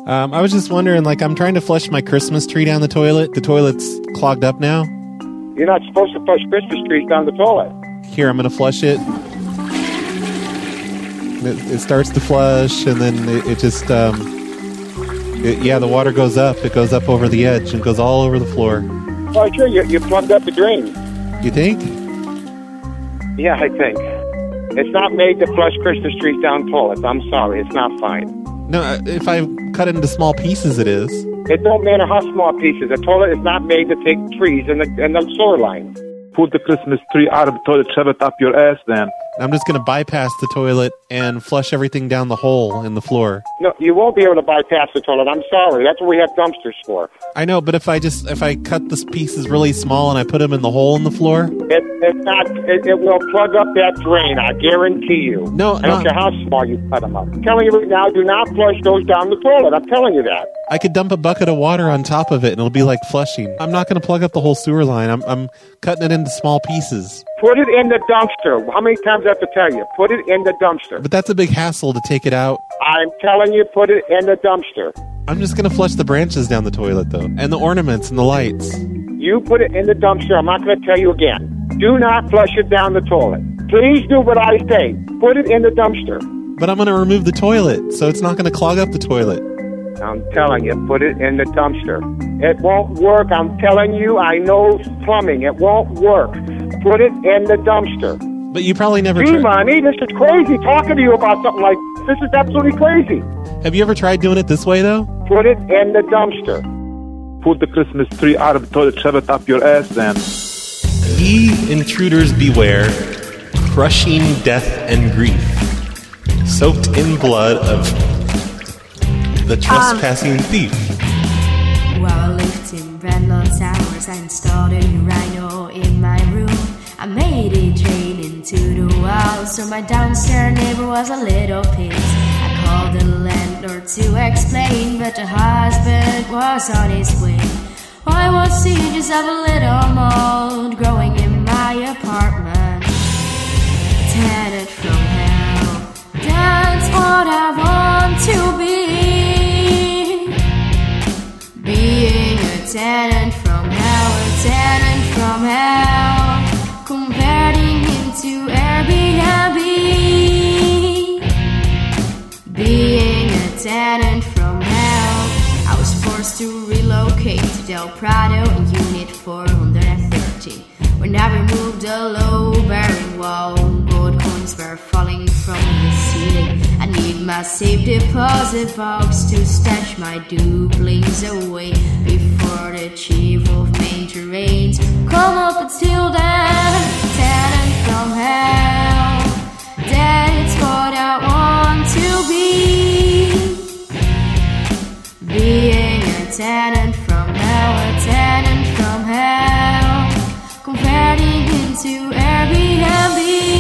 I was just wondering, like, I'm trying to flush my Christmas tree down the toilet. The toilet's clogged up now. You're not supposed to flush Christmas trees down the toilet. Here, I'm going to flush it. It starts to flush, and then it just, the water goes up. It goes up over the edge and goes all over the floor. Well, sure, you plugged up the drain. You think? Yeah, I think. It's not made to flush Christmas trees down toilets. I'm sorry, it's not fine. No, if I cut it into small pieces, it is. It don't matter how small pieces. A toilet is not made to take trees in the sewer line. Put the Christmas tree out of the toilet, shove it up your ass then. I'm just going to bypass the toilet and flush everything down the hole in the floor. No, you won't be able to bypass the toilet. I'm sorry. That's what we have dumpsters for. I know, but if I cut the pieces really small and I put them in the hole in the floor? It will plug up that drain, I guarantee you. No, I don't care how small you cut them up. I'm telling you right now, do not flush those down the toilet. I'm telling you that. I could dump a bucket of water on top of it and it'll be like flushing. I'm not going to plug up the whole sewer line. I'm cutting it into small pieces. Put it in the dumpster. How many times do I have to tell you? Put it in the dumpster. But that's a big hassle to take it out. I'm telling you, put it in the dumpster. I'm just going to flush the branches down the toilet, though, and the ornaments and the lights. You put it in the dumpster. I'm not going to tell you again. Do not flush it down the toilet. Please do what I say. Put it in the dumpster. But I'm going to remove the toilet, so it's not going to clog up the toilet. I'm telling you, put it in the dumpster. It won't work. I'm telling you, I know plumbing. It won't work. Put it in the dumpster. But you probably never Gee, Money, this is crazy talking to you about something like this. Is absolutely crazy. Have you ever tried doing it this way, though? Put it in the dumpster. Put the Christmas tree out of the toilet, shove it up your ass then. Ye intruders beware, crushing death and grief, soaked in blood of the trespassing thief. While I lived in Brandon Towers, I installed a rhino in my room. I made it drain into the wall, so my downstairs neighbor was a little pissed. I called the landlord to explain, but the husband was on his way. Why was he just have a little mold growing in my apartment? Tenant from hell, that's what I want to be. Being a tenant from hell, a tenant from hell, converting into Airbnb. Being a tenant from hell, I was forced to relocate to Del Prado in Unit 430. When I removed the low-bearing wall, gold coins were falling from the ceiling. I need my safe deposit box to stash my duplings away before the chief of major rains come up until then. Tenant from hell, that's what I want to be. Being a tenant from hell, a tenant from hell, converting into Airbnb.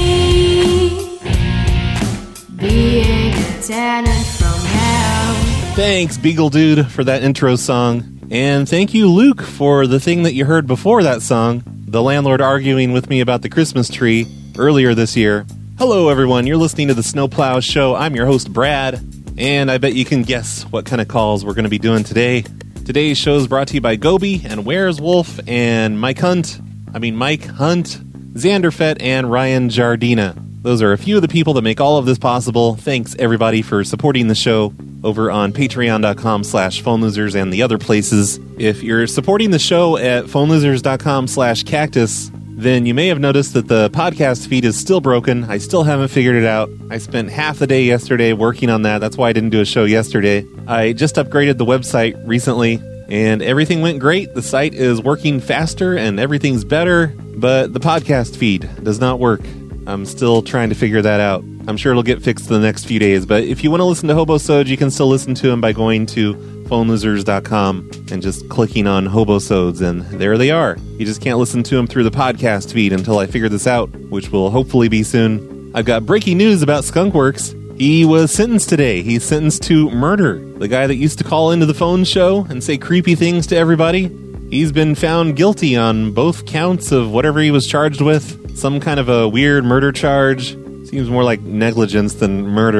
Being a tenant from hell. Thanks, Beagle Dude, for that intro song. And thank you, Luke, for the thing that you heard before that song, the landlord arguing with me about the Christmas tree earlier this year. Hello, everyone. You're listening to the Snowplow Show. I'm your host, Brad, and I bet you can guess what kind of calls we're going to be doing today. Today's show is brought to you by Gobi and Where's Wolf and Mike Hunt, Xander Fett, and Ryan Jardina. Those are a few of the people that make all of this possible. Thanks, everybody, for supporting the show over on patreon.com/phonelosers and the other places. If you're supporting the show at phonelosers.com/cactus, then you may have noticed that the podcast feed is still broken. I still haven't figured it out. I spent half the day yesterday working on that. That's why I didn't do a show yesterday. I just upgraded the website recently, and everything went great. The site is working faster, and everything's better, but the podcast feed does not work. I'm still trying to figure that out. I'm sure it'll get fixed in the next few days, but if you want to listen to Hobosodes, you can still listen to them by going to phonelosers.com and just clicking on Hobosodes, and there they are. You just can't listen to them through the podcast feed until I figure this out, which will hopefully be soon. I've got breaking news about Skunkworks. He was sentenced today. He's sentenced to murder. The guy that used to call into the phone show and say creepy things to everybody, he's been found guilty on both counts of whatever he was charged with. Some kind of a weird murder charge. Seems more like negligence than murder.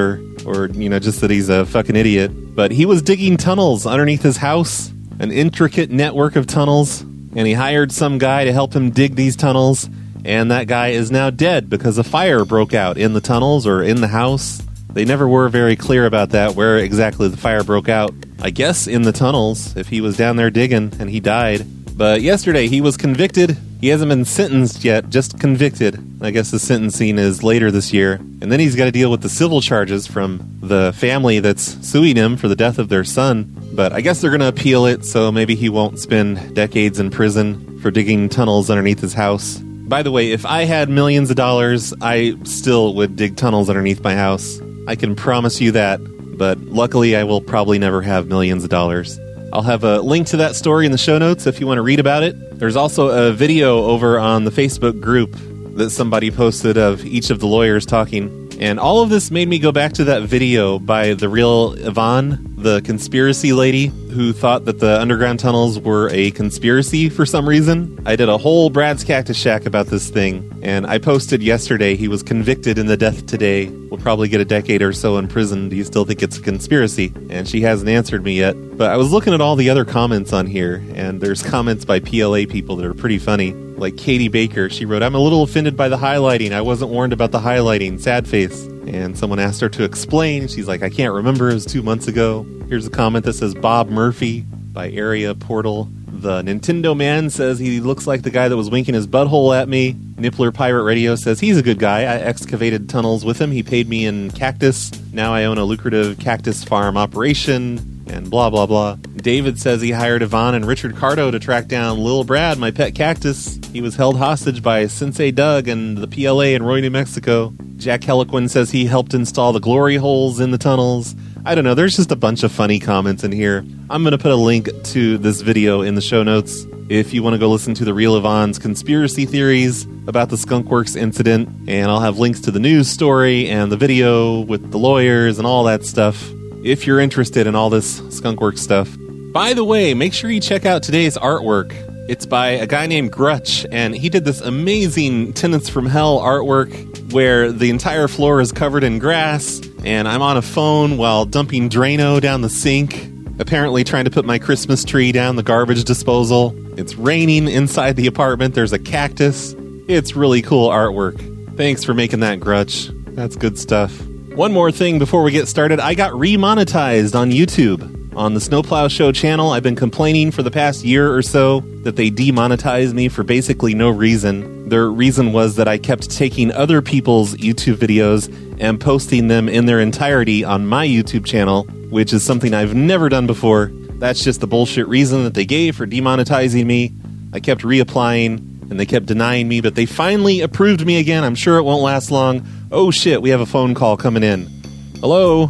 or, just that he's a fucking idiot. But he was digging tunnels underneath his house, an intricate network of tunnels, and he hired some guy to help him dig these tunnels, and that guy is now dead because a fire broke out in the tunnels or in the house. They never were very clear about that, where exactly the fire broke out. I guess in the tunnels, if he was down there digging and he died. But yesterday he was convicted. He hasn't been sentenced yet, just convicted. I guess the sentencing is later this year. And then he's got to deal with the civil charges from the family that's suing him for the death of their son. But I guess they're going to appeal it, so maybe he won't spend decades in prison for digging tunnels underneath his house. By the way, if I had millions of dollars, I still would dig tunnels underneath my house. I can promise you that, but luckily I will probably never have millions of dollars. I'll have a link to that story in the show notes if you want to read about it. There's also a video over on the Facebook group that somebody posted of each of the lawyers talking. And all of this made me go back to that video by the real Yvonne, the conspiracy lady who thought that the underground tunnels were a conspiracy for some reason. I did a whole Brad's Cactus Shack about this thing, and I posted yesterday he was convicted in the death today. Will probably get a decade or so in prison. Do you still think it's a conspiracy? And she hasn't answered me yet. But I was looking at all the other comments on here, and there's comments by PLA people that are pretty funny. Like Katie Baker, she wrote, "I'm a little offended by the highlighting. I wasn't warned about the highlighting. Sad face." And someone asked her to explain. She's like, "I can't remember. It was 2 months ago." Here's a comment that says, "Bob Murphy" by Area Portal. The Nintendo Man says he looks like the guy that was winking his butthole at me. Nippler Pirate Radio says he's a good guy. I excavated tunnels with him. He paid me in cactus. Now I own a lucrative cactus farm operation. And blah, blah, blah. David says he hired Yvonne and Richard Cardo to track down Lil Brad, my pet cactus. He was held hostage by Sensei Doug and the PLA in Roy, New Mexico. Jack Heliquin says he helped install the glory holes in the tunnels. I don't know, there's just a bunch of funny comments in here. I'm going to put a link to this video in the show notes if you want to go listen to the real Yvonne's conspiracy theories about the Skunkworks incident. And I'll have links to the news story and the video with the lawyers and all that stuff, if you're interested in all this Skunkworks stuff. By the way, make sure you check out today's artwork. It's by a guy named Grutch, and he did this amazing Tenants from Hell artwork where the entire floor is covered in grass, and I'm on a phone while dumping Drano down the sink, apparently trying to put my Christmas tree down the garbage disposal. It's raining inside the apartment. There's a cactus. It's really cool artwork. Thanks for making that, Grutch. That's good stuff. One more thing before we get started. I got remonetized on YouTube. On the Snowplow Show channel, I've been complaining for the past year or so that they demonetized me for basically no reason. Their reason was that I kept taking other people's YouTube videos and posting them in their entirety on my YouTube channel, which is something I've never done before. That's just the bullshit reason that they gave for demonetizing me. I kept reapplying, and they kept denying me, but they finally approved me again. I'm sure it won't last long. Oh shit, we have a phone call coming in. Hello?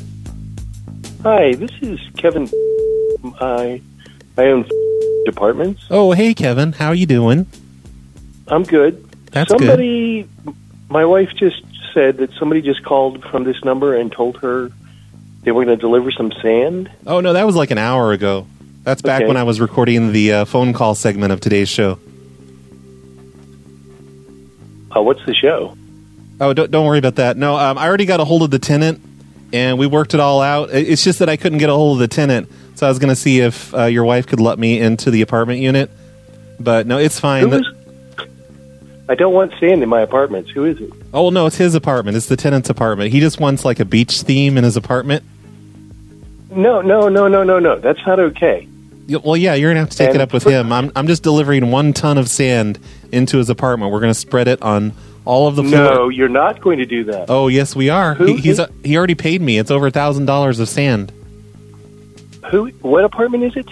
Hi, this is Kevin. I own apartments. Oh, hey Kevin, how are you doing? I'm good. That's good. My wife just said that somebody just called from this number and told her they were going to deliver some sand. Oh no, that was like an hour ago. That's back when I was recording the phone call segment of today's show. What's the show? Oh, don't worry about that. No, I already got a hold of the tenant, and we worked it all out. It's just that I couldn't get a hold of the tenant, so I was going to see if your wife could let me into the apartment unit. But no, it's fine. I don't want sand in my apartments. Who is it? Oh, no, it's his apartment. It's the tenant's apartment. He just wants like a beach theme in his apartment. No. That's not okay. Well, yeah, you're going to have to take it up with him. I'm just delivering 1 ton of sand into his apartment. We're going to spread it on all of the floor. No, you're not going to do that. Oh, yes, we are. He already paid me. It's over $1,000 of sand. What apartment is it?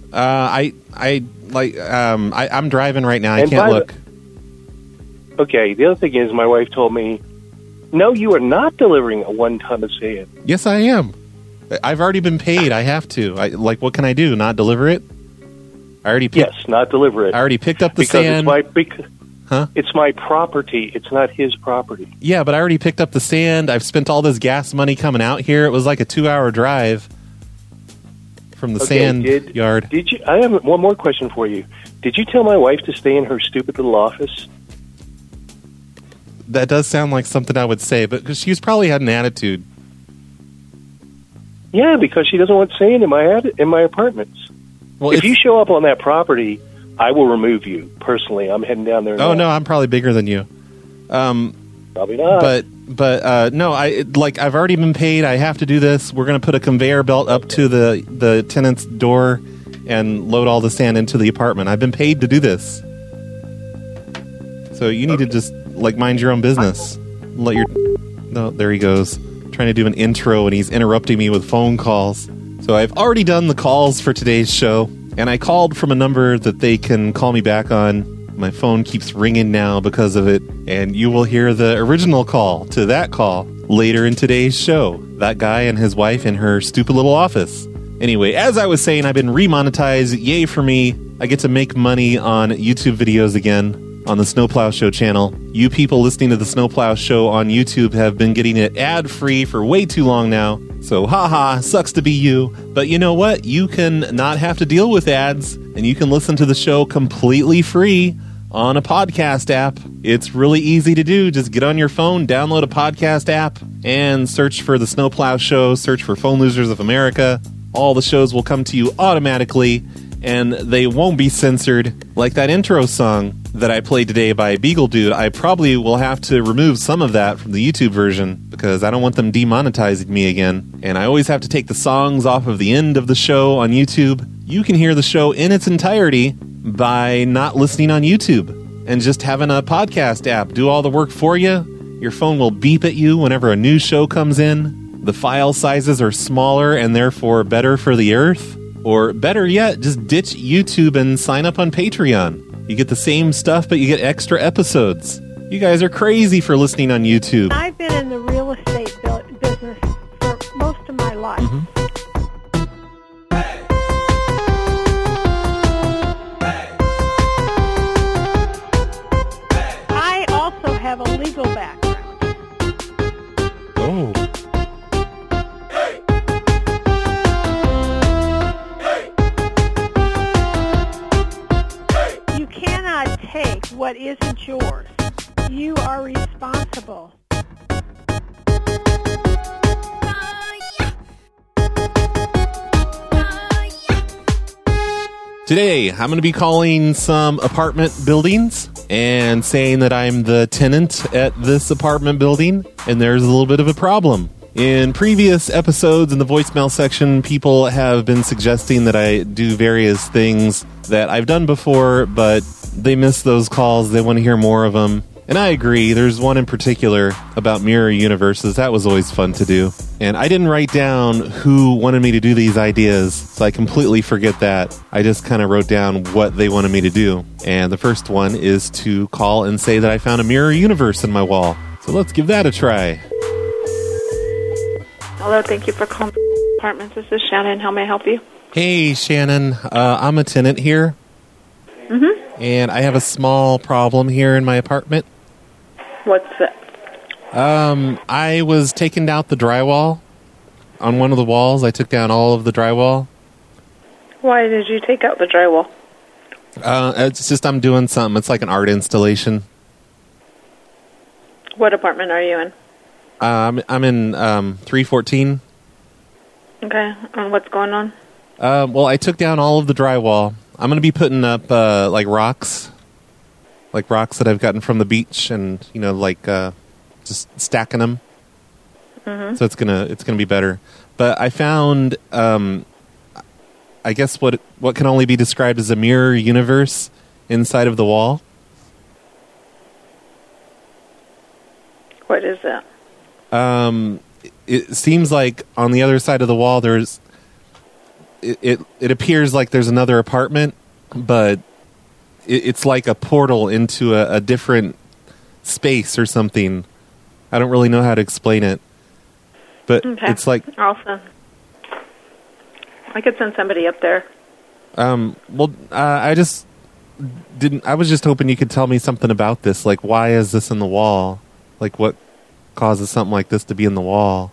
I'm driving right now. I can't look. Okay, the other thing is my wife told me, no, you are not delivering a 1 ton of sand. Yes, I am. I've already been paid. I have to. What can I do? Not deliver it? Yes, not deliver it. I already picked up the sand. It's my property. It's not his property. Yeah, but I already picked up the sand. I've spent all this gas money coming out here. It was like a 2-hour drive from the sand yard. Did you? I have one more question for you. Did you tell my wife to stay in her stupid little office? That does sound like something I would say, but because she's probably had an attitude. Yeah, because she doesn't want saying in my apartments. Well, if you show up on that property, I will remove you personally. I'm heading down there now. Oh, no, I'm probably bigger than you. Probably not. But no, I've already been paid. I have to do this. We're going to put a conveyor belt up to the tenant's door and load all the sand into the apartment. I've been paid to do this. So you need to just mind your own business. No, there he goes. Trying to do an intro and he's interrupting me with phone calls. So I've already done the calls for today's show, and I called from a number that they can call me back on. My phone keeps ringing now because of it, and you will hear the original call to that call later in today's show. That guy and his wife in her stupid little office. Anyway, as I was saying, I've been remonetized. Yay for me. I get to make money on YouTube videos again on the Snowplow Show channel. You people listening to the Snowplow Show on YouTube have been getting it ad-free for way too long now. So, haha, sucks to be you. But you know what? You can not have to deal with ads, and you can listen to the show completely free on a podcast app. It's really easy to do. Just get on your phone, download a podcast app, and search for the Snowplow Show, search for Phone Losers of America. All the shows will come to you automatically, and they won't be censored like that intro song that I played today by Beagle Dude. I probably will have to remove some of that from the YouTube version because I don't want them demonetizing me again. And I always have to take the songs off of the end of the show on YouTube. You can hear the show in its entirety by not listening on YouTube and just having a podcast app do all the work for you. Your phone will beep at you whenever a new show comes in. The file sizes are smaller and therefore better for the earth. Or better yet, just ditch YouTube and sign up on Patreon. You get the same stuff, but you get extra episodes. You guys are crazy for listening on YouTube. I've been in the real estate business for most of my life. Mm-hmm. I also have a legal background. Oh. You cannot take what isn't yours. You are responsible. Today, I'm going to be calling some apartment buildings and saying that I'm the tenant at this apartment building, and there's a little bit of a problem. In previous episodes in the voicemail section, people have been suggesting that I do various things that I've done before, but they miss those calls. They want to hear more of them. And I agree. There's one in particular about mirror universes. That was always fun to do. And I didn't write down who wanted me to do these ideas, so I completely forget that. I just kind of wrote down what they wanted me to do. And the first one is to call and say that I found a mirror universe in my wall. So let's give that a try. Hello, thank you for calling apartments. This is Shannon. How may I help you? Hey, Shannon. I'm a tenant here. Mm-hmm. And I have a small problem here in my apartment. What's that? I was taking out the drywall on one of the walls. I took down all of the drywall. Why did you take out the drywall? It's just I'm doing something. It's like an art installation. What apartment are you in? I'm in 314. Okay, and what's going on? Well, I took down all of the drywall. I'm going to be putting up like rocks that I've gotten from the beach, and just stacking them. Mm-hmm. So it's gonna be better. But I found, I guess what can only be described as a mirror universe inside of the wall. What is that? It seems like on the other side of the wall there's. It appears like there's another apartment, but it's like a portal into a different space or something. I don't really know how to explain it, but okay. It's like I could send somebody up there. I just didn't. I was just hoping you could tell me something about this. Like, why is this in the wall? Like, what causes something like this to be in the wall?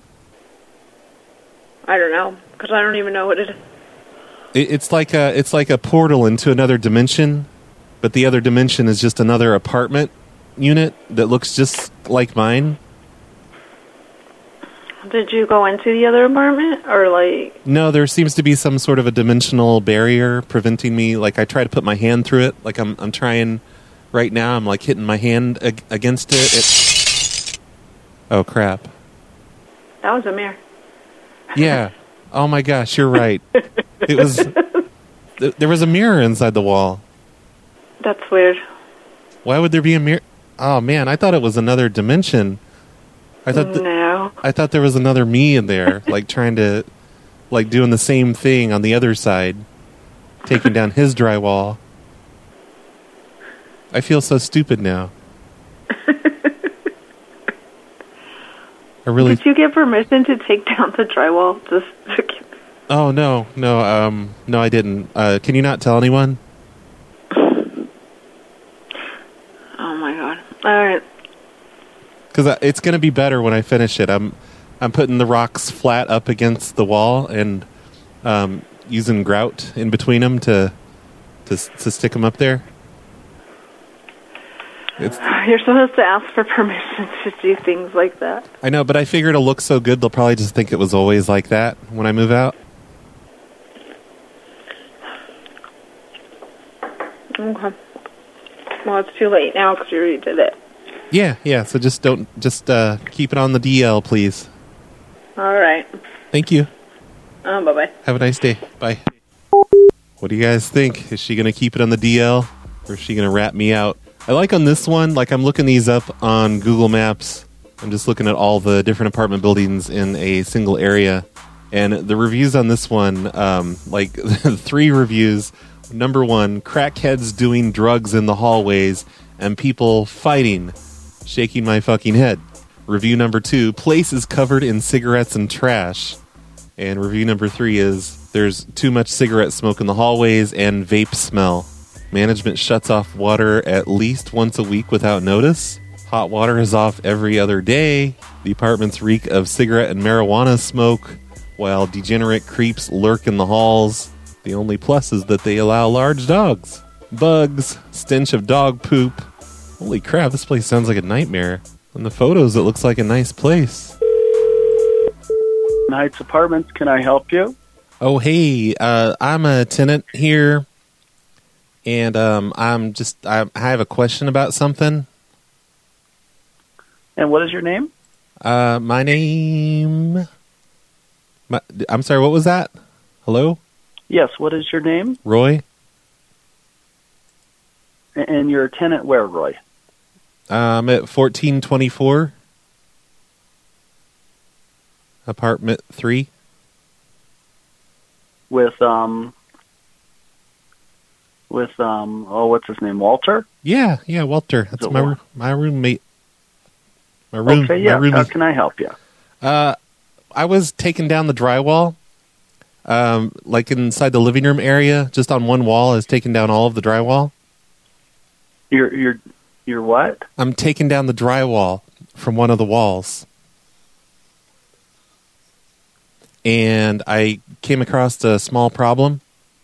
I don't know, because I don't even know what it is. It's like a portal into another dimension, but the other dimension is just another apartment unit that looks just like mine. Did you go into the other apartment, or like? No, there seems to be some sort of a dimensional barrier preventing me. Like, I try to put my hand through it. Like, I'm trying right now. I'm like hitting my hand against it. Oh crap! That was a mirror. Yeah. Oh my gosh, you're right. It was. There was a mirror inside the wall. That's weird. Why would there be a mirror? Oh man, I thought it was another dimension. I thought there was another me in there, like trying to, like doing the same thing on the other side, taking down his drywall. I feel so stupid now. I really. Did you get permission to take down the drywall? Oh no, I didn't. Can you not tell anyone? Oh my god! All right. Because it's going to be better when I finish it. I'm putting the rocks flat up against the wall and using grout in between them to stick them up there. You're supposed to ask for permission to do things like that. I know, but I figure it'll look so good they'll probably just think it was always like that when I move out. Okay. Well, it's too late now because you already did it. Yeah. So just keep it on the DL, please. All right. Thank you. Bye-bye. Have a nice day. Bye. What do you guys think? Is she going to keep it on the DL, or is she going to rat me out? I like on this one, like I'm looking these up on Google Maps. I'm just looking at all the different apartment buildings in a single area. And the reviews on this one, like 3 reviews. Number 1, crackheads doing drugs in the hallways and people fighting. Shaking my fucking head. Review number 2, place is covered in cigarettes and trash. And review number 3 is, there's too much cigarette smoke in the hallways and vape smell. Management shuts off water at least once a week without notice. Hot water is off every other day. The apartments reek of cigarette and marijuana smoke, while degenerate creeps lurk in the halls. The only plus is that they allow large dogs. Bugs, stench of dog poop. Holy crap, this place sounds like a nightmare. In the photos, it looks like a nice place. Heights Apartments, can I help you? Oh, hey, I'm a tenant here, and I have a question about something. And what is your name? I'm sorry, what was that? Hello? Yes, what is your name? Roy. And you're a tenant where, Roy? I'm at 1424. Apartment 3. With what's his name, Walter? Yeah, Walter. That's my roommate. Okay, yeah, how can I help you? I was taking down the drywall, like inside the living room area, just on one wall. I was taking down all of the drywall. You're what? I'm taking down the drywall from one of the walls. And I came across a small problem.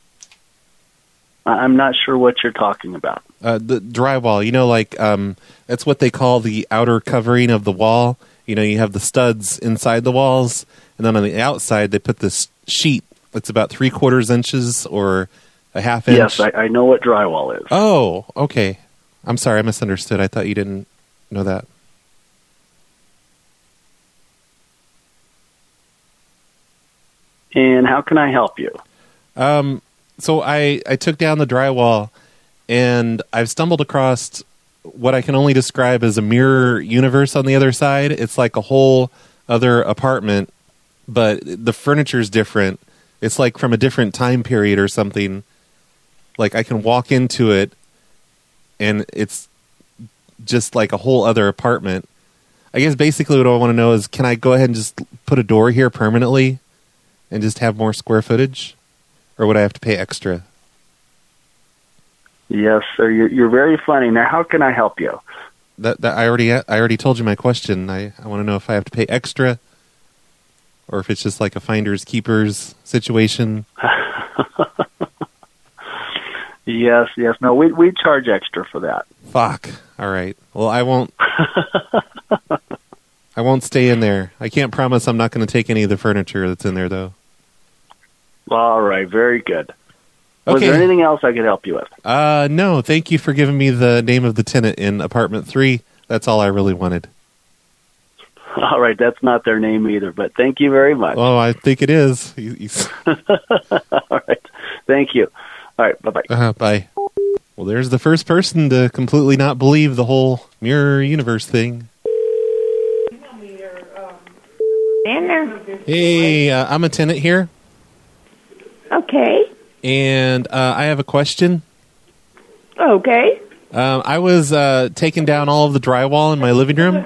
I'm not sure what you're talking about. The drywall, like that's what they call the outer covering of the wall. You have the studs inside the walls, and then on the outside they put this sheet that's about 3/4 inches or a half inch. Yes, I know what drywall is. Oh, okay. I'm sorry, I misunderstood. I thought you didn't know that. And how can I help you? So I took down the drywall, and I've stumbled across what I can only describe as a mirror universe on the other side. It's like a whole other apartment, but the furniture's different. It's like from a different time period or something. Like I can walk into it, and it's just like a whole other apartment. I guess basically what I want to know is, can I go ahead and just put a door here permanently and just have more square footage? Or would I have to pay extra? Yes, sir. You're very funny. Now, how can I help you? That I already told you my question. I want to know if I have to pay extra, or if it's just like a finders keepers situation. Yes. No, we charge extra for that. Fuck. All right. Well, I won't I won't stay in there. I can't promise I'm not going to take any of the furniture that's in there, though. All right, very good. Okay. Was there anything else I could help you with? No, thank you for giving me the name of the tenant in apartment 3. That's all I really wanted. All right, that's not their name either, but thank you very much. Oh, I think it is. All right, thank you. All right, bye-bye. Bye. Well, there's the first person to completely not believe the whole mirror universe thing. Hey, I'm a tenant here. Okay. And I have a question. Okay. I was taking down all of the drywall in my living room.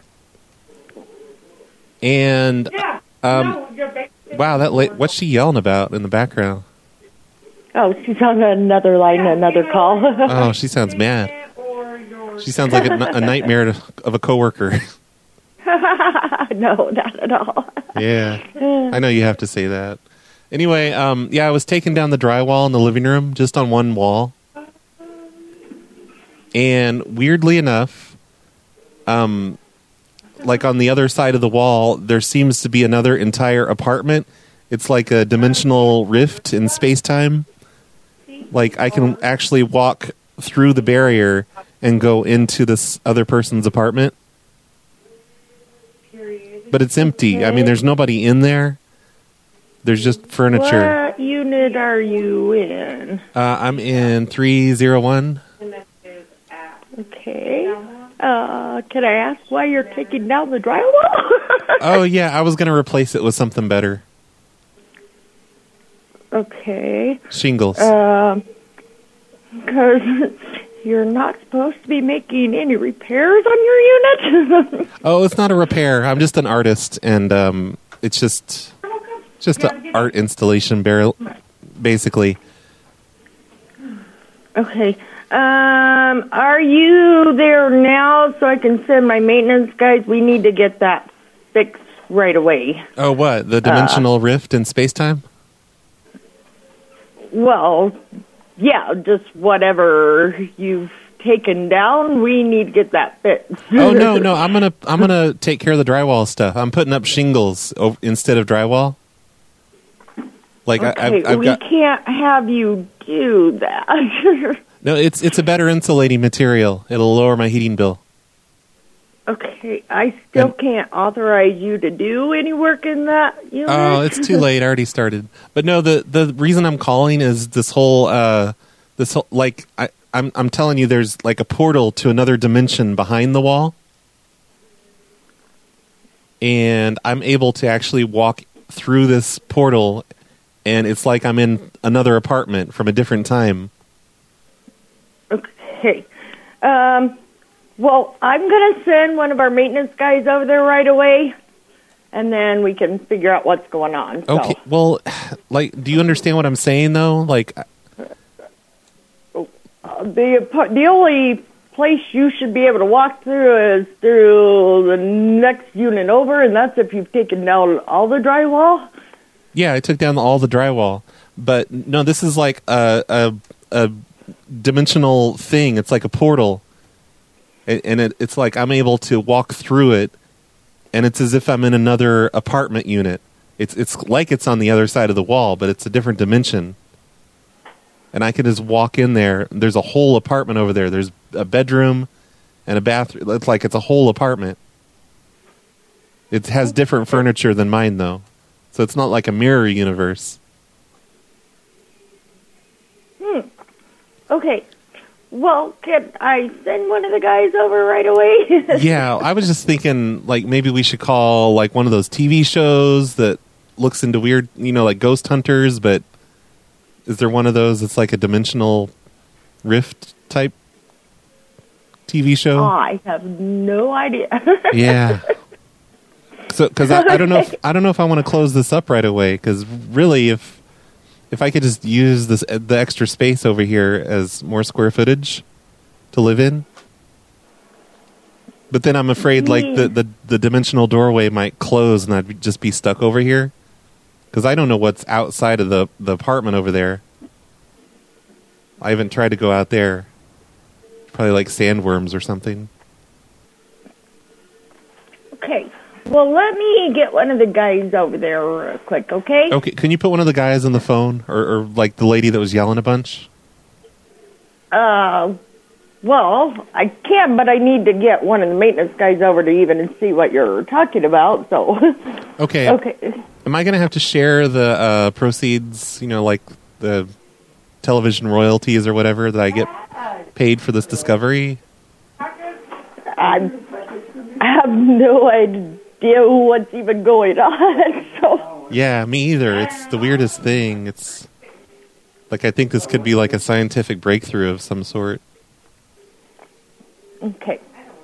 And, wow, what's she yelling about in the background? Oh, she's on another line, another call. Oh, she sounds mad. She sounds like a nightmare of a coworker. No, not at all. Yeah, I know you have to say that. Anyway, I was taking down the drywall in the living room, just on one wall. And weirdly enough, like on the other side of the wall, there seems to be another entire apartment. It's like a dimensional rift in space-time. Like I can actually walk through the barrier and go into this other person's apartment. But it's empty. I mean, there's nobody in there. There's just furniture. What unit are you in? I'm in 301. Okay. Can I ask why you're taking down the drywall? Oh, yeah. I was going to replace it with something better. Okay. Shingles. Because you're not supposed to be making any repairs on your unit? Oh, it's not a repair. I'm just an artist, and it's just an art installation, basically. Okay. Are you there now so I can send my maintenance guys? We need to get that fixed right away. Oh, what? The dimensional rift in space-time? Well, yeah, just whatever you've taken down, we need to get that fixed. Oh, no, I'm gonna take care of the drywall stuff. I'm putting up shingles instead of drywall. Like okay, we can't have you do that. No, it's a better insulating material. It'll lower my heating bill. Okay, I still can't authorize you to do any work in that unit. Oh, it's too late. I already started. But no, the reason I'm calling is this whole like I'm telling you, there's like a portal to another dimension behind the wall, and I'm able to actually walk through this portal, and it's like I'm in another apartment from a different time. Okay. Well, I'm going to send one of our maintenance guys over there right away, and then we can figure out what's going on. Okay. So. Well, like, do you understand what I'm saying, though? Like, the only place you should be able to walk through is through the next unit over, and that's if you've taken down all the drywall. Yeah, I took down all the drywall, but no, this is like a dimensional thing. It's like a portal. And it's like I'm able to walk through it, and it's as if I'm in another apartment unit. It's like it's on the other side of the wall, but it's a different dimension. And I can just walk in there. There's a whole apartment over there. There's a bedroom and a bathroom. It's like it's a whole apartment. It has different furniture than mine, though. So it's not like a mirror universe. Okay. Well, can I send one of the guys over right away? Yeah, I was just thinking, like, maybe we should call, like, one of those TV shows that looks into weird, like Ghost Hunters, but is there one of those that's like a dimensional rift type TV show? Oh, I have no idea. Yeah. So, because I don't know if I want to close this up right away, because really, if I could just use the extra space over here as more square footage to live in. But then I'm afraid like the dimensional doorway might close and I'd just be stuck over here. Because I don't know what's outside of the apartment over there. I haven't tried to go out there. Probably like sandworms or something. Okay. Well, let me get one of the guys over there real quick, okay? Okay, can you put one of the guys on the phone? Or like the lady that was yelling a bunch? Well, I can, but I need to get one of the maintenance guys over to even see what you're talking about, so... Okay. Okay. Am I going to have to share the proceeds, like the television royalties or whatever that I get paid for this discovery? I have no idea what's even going on, so... Yeah, me either. It's the weirdest thing. It's like I think this could be like a scientific breakthrough of some sort. Okay.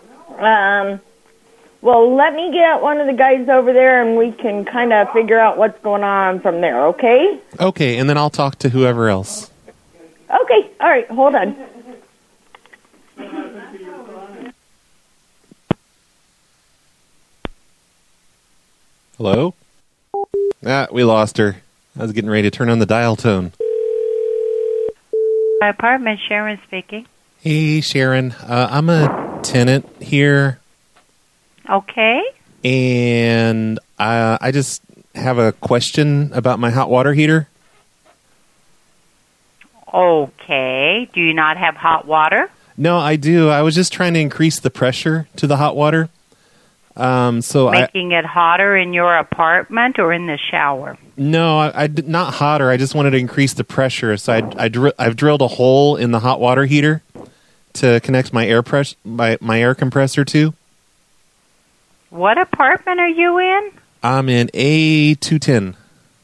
Well, let me get one of the guys over there, and we can kind of figure out what's going on from there, okay? Okay, and then I'll talk to whoever else. Okay, all right, hold on. Hello? We lost her. I was getting ready to turn on the dial tone. My apartment, Sharon speaking. Hey, Sharon. I'm a tenant here. Okay. And I just have a question about my hot water heater. Okay. Do you not have hot water? No, I do. I was just trying to increase the pressure to the hot water. Making it hotter in your apartment or in the shower? No, I not hotter. I just wanted to increase the pressure. So I've drilled a hole in the hot water heater to connect my my air compressor to. What apartment are you in? I'm in A210.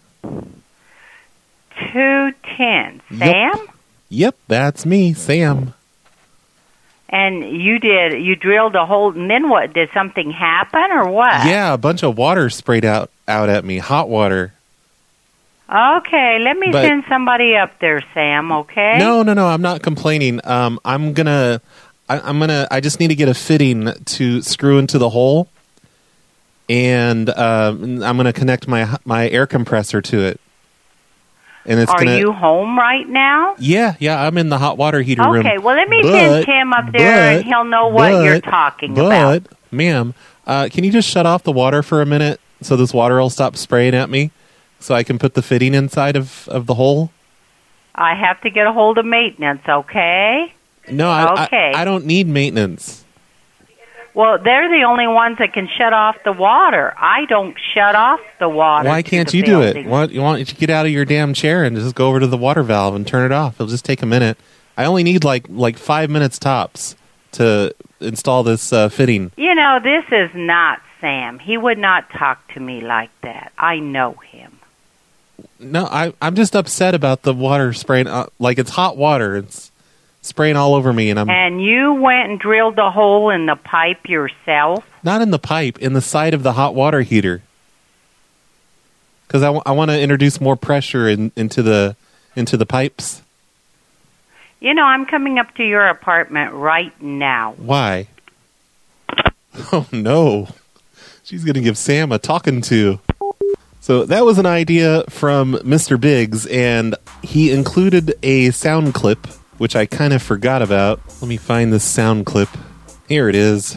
210. Sam? Yep, that's me, Sam. And you drilled a hole, and then what? Did something happen or what? Yeah, a bunch of water sprayed out at me, hot water. Okay, let me send somebody up there, Sam, okay? No, I'm not complaining. I just need to get a fitting to screw into the hole, and I'm going to connect my air compressor to it. And it's you home right now? Yeah, I'm in the hot water heater room. Okay, well, let me send Tim up there, and he'll know what you're talking about. Ma'am, can you just shut off the water for a minute so this water will stop spraying at me so I can put the fitting inside of the hole? I have to get a hold of maintenance, okay? No, I don't need maintenance. Well, they're the only ones that can shut off the water. I don't shut off the water. Why can't you do it? Why don't you get out of your damn chair and just go over to the water valve and turn it off? It'll just take a minute. I only need like 5 minutes tops to install this fitting. This is not Sam. He would not talk to me like that. I know him. No, I'm just upset about the water spraying. Like it's hot water. It's spraying all over me, And you went and drilled a hole in the pipe yourself? Not in the pipe, in the side of the hot water heater. Because I want to introduce more pressure into the pipes. I'm coming up to your apartment right now. Why? Oh no, she's going to give Sam a talking to. So that was an idea from Mr. Biggs, and he included a sound clip, which I kind of forgot about. Let me find this sound clip. Here it is.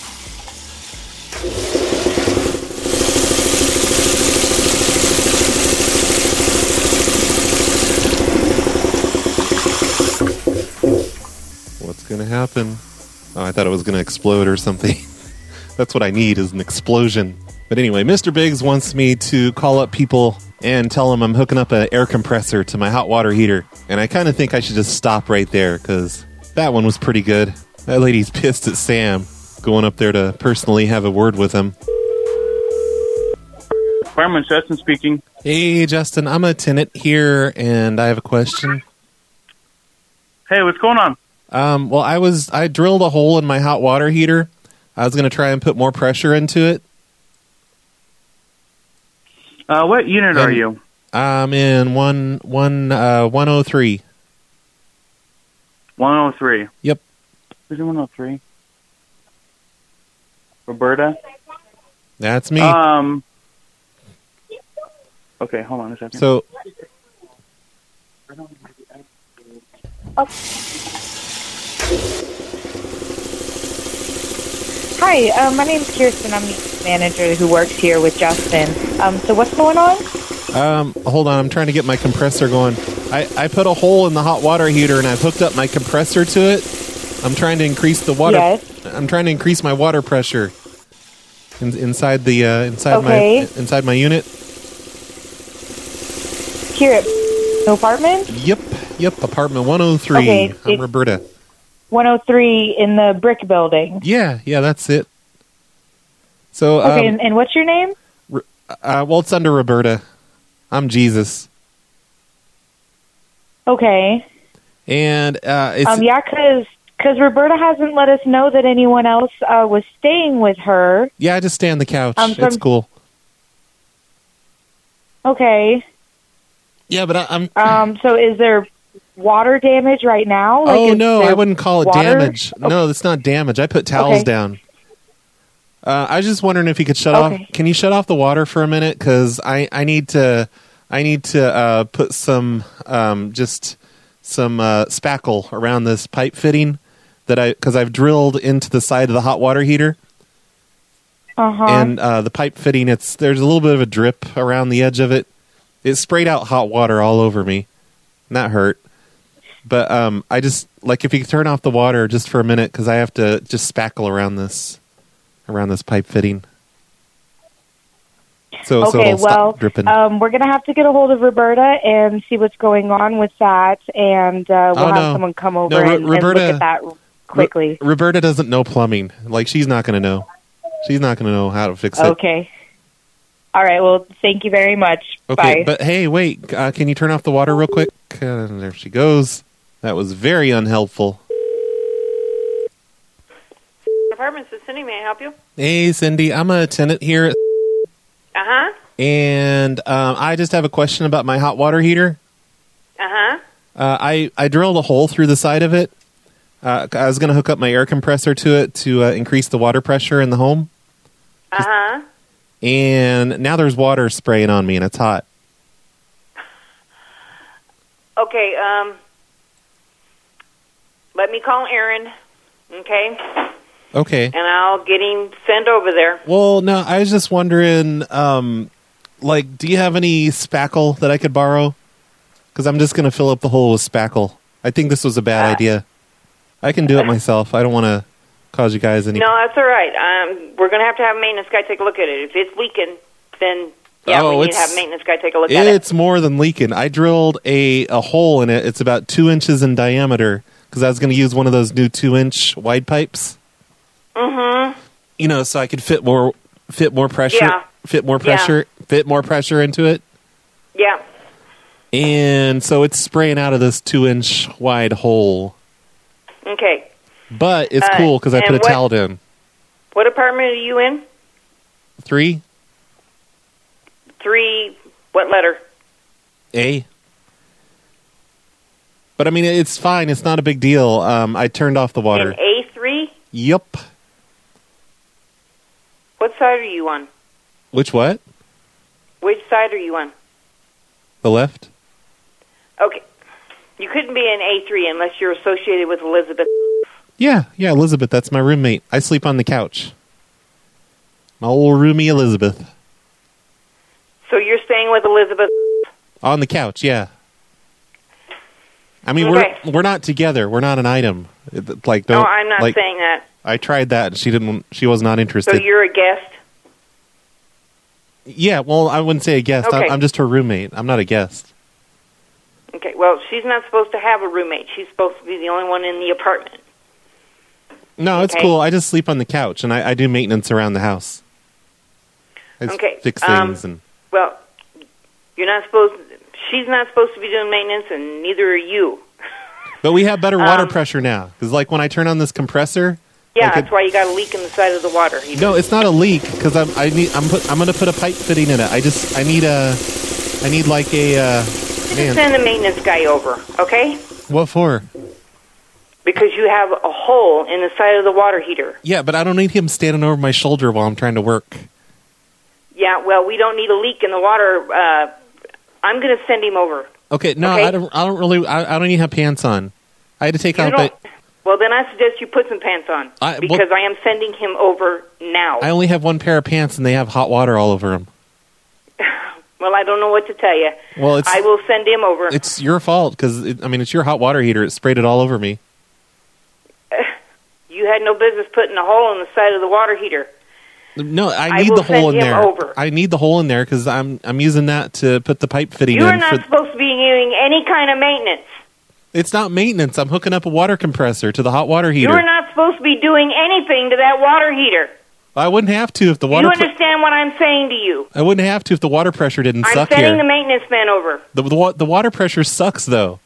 What's going to happen? Oh, I thought it was going to explode or something. That's what I need, is an explosion. But anyway, Mr. Biggs wants me to call up people and tell them I'm hooking up an air compressor to my hot water heater. And I kind of think I should just stop right there, because that one was pretty good. That lady's pissed at Sam, going up there to personally have a word with him. Fireman Justin speaking. Hey, Justin, I'm a tenant here, and I have a question. Hey, what's going on? Well, I drilled a hole in my hot water heater. I was going to try and put more pressure into it. What unit are you? I'm in 103. 103. Yep. Is it 103? Roberta? That's me. Okay, hold on a second. So, Hi, Hi, my name's Kirsten. I'm the manager who works here with Justin. So what's going on? Hold on. I'm trying to get my compressor going. I put a hole in the hot water heater and I've hooked up my compressor to it. I'm trying to increase the water. Yes. I'm trying to increase my water pressure inside the inside my unit. Here at the apartment? Yep. Apartment 103. Okay, I'm Roberta. 103 in the brick building. Yeah, that's it. So okay, and what's your name? Well, it's under Roberta. I'm Jesus. Okay. And it's yeah, because Roberta hasn't let us know that anyone else was staying with her. Yeah, I just stay on the couch. It's cool. Okay. Yeah, but I'm. So is there water damage right now? Like, no, I wouldn't call it water? damage. Okay. No, it's not damage. I put towels down. I was just wondering if you could shut off. Can you shut off the water for a minute? Because I need to put some spackle around this pipe fitting because I've drilled into the side of the hot water heater. And the pipe fitting, there's a little bit of a drip around the edge of it. It sprayed out hot water all over me, and that hurt. But I just if you could turn off the water just for a minute because I have to just spackle around this pipe fitting. So it'll stop dripping. We're gonna have to get a hold of Roberta and see what's going on with that, and we'll have someone come over and look at that quickly. Roberta doesn't know plumbing. She's not gonna know. She's not gonna know how to fix it. Okay. All right. Well, thank you very much. Okay, Bye. but hey, wait. Can you turn off the water real quick? There she goes. That was very unhelpful. Apartments, is Cindy. May I help you? Hey, Cindy. I'm a tenant here. Uh-huh. And I just have a question about my hot water heater. Uh-huh. I drilled a hole through the side of it. I was going to hook up my air compressor to it to increase the water pressure in the home. Uh-huh. And now there's water spraying on me, and it's hot. Okay, let me call Aaron, okay? Okay. And I'll get him sent over there. Well, no, I was just wondering, do you have any spackle that I could borrow? Because I'm just going to fill up the hole with spackle. I think this was a bad idea. I can do it myself. I don't want to cause you guys any... No, that's all right. We're going to have a maintenance guy take a look at it. If it's leaking, then, we need to have a maintenance guy take a look at it. It's more than leaking. I drilled a hole in it. It's about 2 inches in diameter because I was going to use one of those new 2-inch wide pipes. Mm-hmm. So I could fit more pressure. Yeah. Fit more pressure into it. Yeah. And so it's spraying out of this 2-inch wide hole. Okay. But it's cool because I put a towel in. What apartment are you in? 3. 3, what letter? A. But I mean, it's fine. It's not a big deal. I turned off the water. In A3? Yep. What side are you on? Which what? Which side are you on? The left. Okay. You couldn't be in A3 unless you're associated with Elizabeth. Yeah, Elizabeth. That's my roommate. I sleep on the couch. My old roomie, Elizabeth. So you're staying with Elizabeth? On the couch, yeah. I mean, okay. we're not together. We're not an item. No, I'm not saying that. I tried that, and she was not interested. So you're a guest? Yeah, well, I wouldn't say a guest. Okay. I'm just her roommate. I'm not a guest. Okay, well, she's not supposed to have a roommate. She's supposed to be the only one in the apartment. No, it's cool. I just sleep on the couch, and I do maintenance around the house. I just fix things. Well, you're not supposed... She's not supposed to be doing maintenance, and neither are you. But we have better water pressure now. Because, when I turn on this compressor... Yeah, that's why you got a leak in the side of the water. No, it's not a leak, because I'm going to put a pipe fitting in it. I need a... Send the maintenance guy over, okay? What for? Because you have a hole in the side of the water heater. Yeah, but I don't need him standing over my shoulder while I'm trying to work. Yeah, well, we don't need a leak in the water. I'm going to send him over. Okay, no, okay? I don't even have pants on. I had to take off Well, then I suggest you put some pants on because I am sending him over now. I only have one pair of pants, and they have hot water all over them. Well, I don't know what to tell you. Well, I will send him over. It's your fault because, it's your hot water heater. It sprayed it all over me. You had no business putting a hole in the side of the water heater. No, I need the hole in there. I need the hole in there because I'm using that to put the pipe fitting in. You are not supposed to be doing any kind of maintenance. It's not maintenance. I'm hooking up a water compressor to the hot water heater. You are not supposed to be doing anything to that water heater. I wouldn't have to if the water... You understand what I'm saying to you? I wouldn't have to if the water pressure didn't suck here. I'm sending the maintenance man over. The water pressure sucks, though.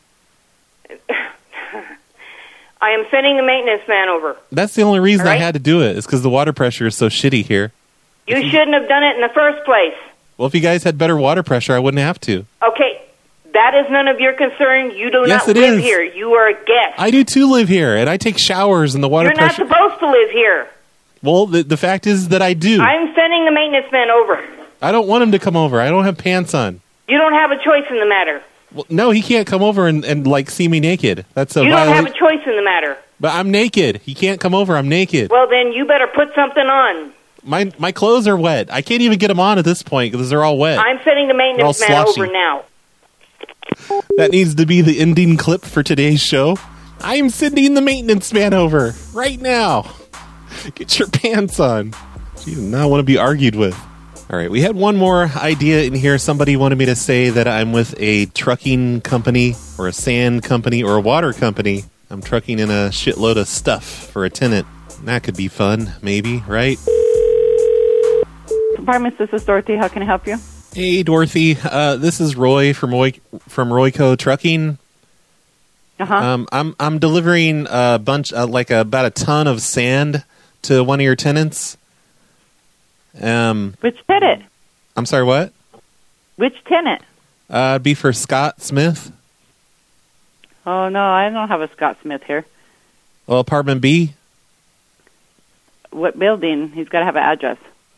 I am sending the maintenance man over. That's the only reason I had to do it, is because the water pressure is so shitty here. You shouldn't have done it in the first place. Well, if you guys had better water pressure, I wouldn't have to. Okay, that is none of your concern. You do not live here. You are a guest. I do, too, live here, and I take showers, and the water pressure... You're not supposed to live here. Well, the fact is that I do. I'm sending the maintenance man over. I don't want him to come over. I don't have pants on. You don't have a choice in the matter. Well, no, he can't come over and see me naked. That's a You don't have a choice in the matter. But I'm naked. He can't come over. I'm naked. Well, then you better put something on. My clothes are wet. I can't even get them on at this point because they're all wet. I'm sending the maintenance man over now. That needs to be the ending clip for today's show. I'm sending the maintenance man over right now. Get your pants on. She does not want to be argued with. All right, we had one more idea in here. Somebody wanted me to say that I'm with a trucking company or a sand company or a water company. I'm trucking in a shitload of stuff for a tenant. That could be fun, maybe, right? Apartments, this is Dorothy. How can I help you? Hey, Dorothy. This is Roy from Royco Trucking. Uh-huh. I'm delivering a bunch, about a ton of sand to one of your tenants. Which tenant? I'm sorry, what? Which tenant? It'd be for Scott Smith. Oh, no, I don't have a Scott Smith here. Well, apartment B? What building? He's got to have an address.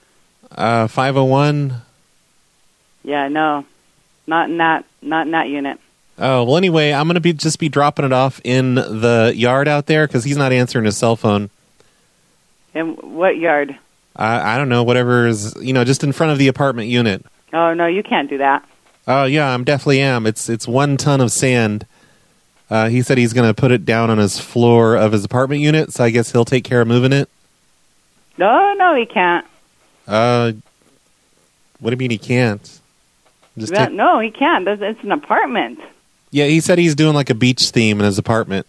501. Yeah, no. Not in that unit. Oh, well, anyway, I'm going to just be dropping it off in the yard out there because he's not answering his cell phone. In what yard? I don't know, whatever is, just in front of the apartment unit. Oh, no, you can't do that. Oh, yeah, I definitely am. It's 1 ton of sand. He said he's going to put it down on his floor of his apartment unit, so I guess he'll take care of moving it. No, he can't. What do you mean he can't? No, he can't. It's an apartment. Yeah, he said he's doing like a beach theme in his apartment.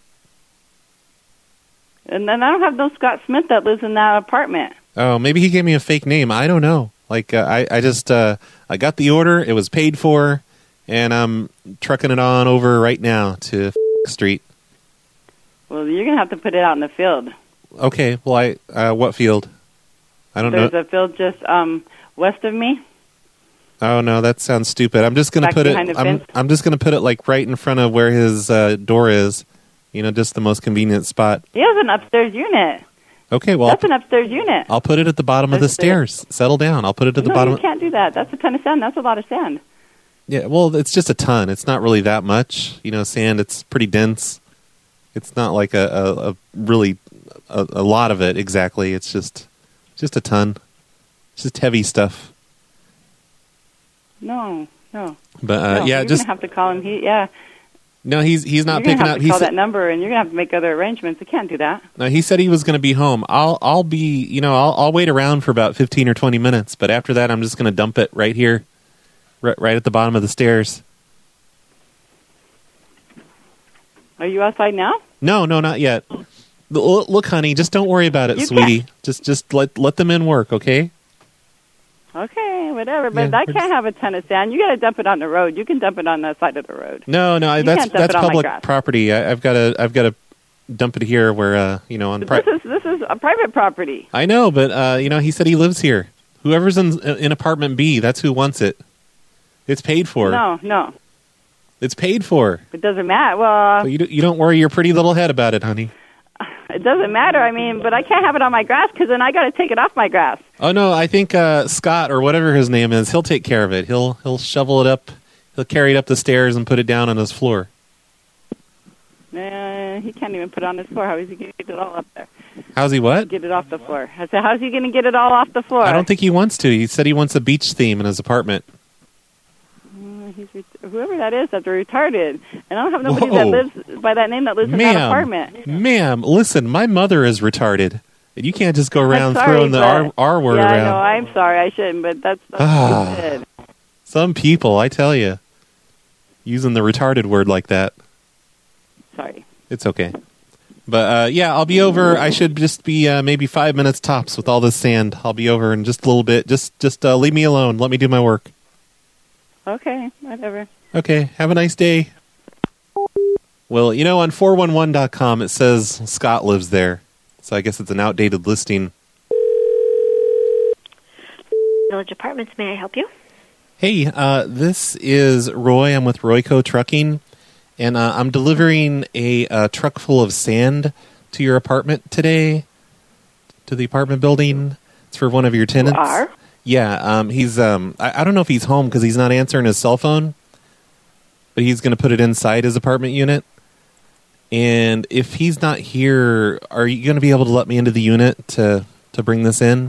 And then I don't have no Scott Smith that lives in that apartment. Oh, maybe he gave me a fake name. I don't know. Like, I got the order. It was paid for, and I'm trucking it on over right now to Street. Well, you're going to have to put it out in the field. Okay. Well, what field? I don't know. There's a field just west of me. Oh no, that sounds stupid. I'm just going to put it. I'm just going to put it like right in front of where his door is. Just the most convenient spot. He has an upstairs unit. Okay, well, that's an upstairs unit. I'll put it at the bottom of the stairs. Settle down. I'll put it at the bottom. No, you can't do that. That's a ton of sand. That's a lot of sand. Yeah, well, it's just a ton. It's not really that much. Sand. It's pretty dense. It's not like a really a lot of it exactly. It's just a ton. It's just heavy stuff. No. But yeah, you're gonna have to call him. No, he's not picking up. He call that number, and you're gonna have to make other arrangements. He can't do that. No, he said he was gonna be home. I'll be. I'll wait around for about 15 or 20 minutes. But after that, I'm just gonna dump it right here, right at the bottom of the stairs. Are you outside now? No, not yet. Look, honey, just don't worry about it, sweetie. Just let them in work, okay? Okay, whatever. But I can't have a ton of sand. You got to dump it on the road. You can dump it on the side of the road. No, that's public property. I've got to dump it here where on. This is a private property. I know, but he said he lives here. Whoever's in apartment B, that's who wants it. It's paid for. No. It's paid for. It doesn't matter. Well, so you don't worry your pretty little head about it, honey. It doesn't matter. But I can't have it on my grass because then I got to take it off my grass. Oh no, I think Scott or whatever his name is, he'll take care of it. He'll shovel it up. He'll carry it up the stairs and put it down on his floor. He can't even put it on his floor. How is he going to get it all up there? How's he what? Get it off the floor. I said, how's he going to get it all off the floor? I don't think he wants to. He said he wants a beach theme in his apartment. Whoever that is, that's retarded. And I don't have nobody that lives by that name that lives in that apartment. Ma'am, listen, my mother is retarded. And you can't just go around throwing the R word around. I know, I'm sorry, I shouldn't, but that's stupid. Some people, I tell you, using the retarded word like that. Sorry. It's okay. But, yeah, I'll be over. I should just be maybe 5 minutes tops with all this sand. I'll be over in just a little bit. Just leave me alone. Let me do my work. Okay, whatever. Okay, have a nice day. Well, you know, on 411.com it says Scott lives there. So I guess it's an outdated listing. Village Apartments, may I help you? Hey, this is Roy. I'm with Royco Trucking. And I'm delivering a truck full of sand to your apartment today, to the apartment building. It's for one of your tenants. You are? Yeah, he's. I don't know if he's home because he's not answering his cell phone, but he's going to put it inside his apartment unit. And if he's not here, are you going to be able to let me into the unit to bring this in?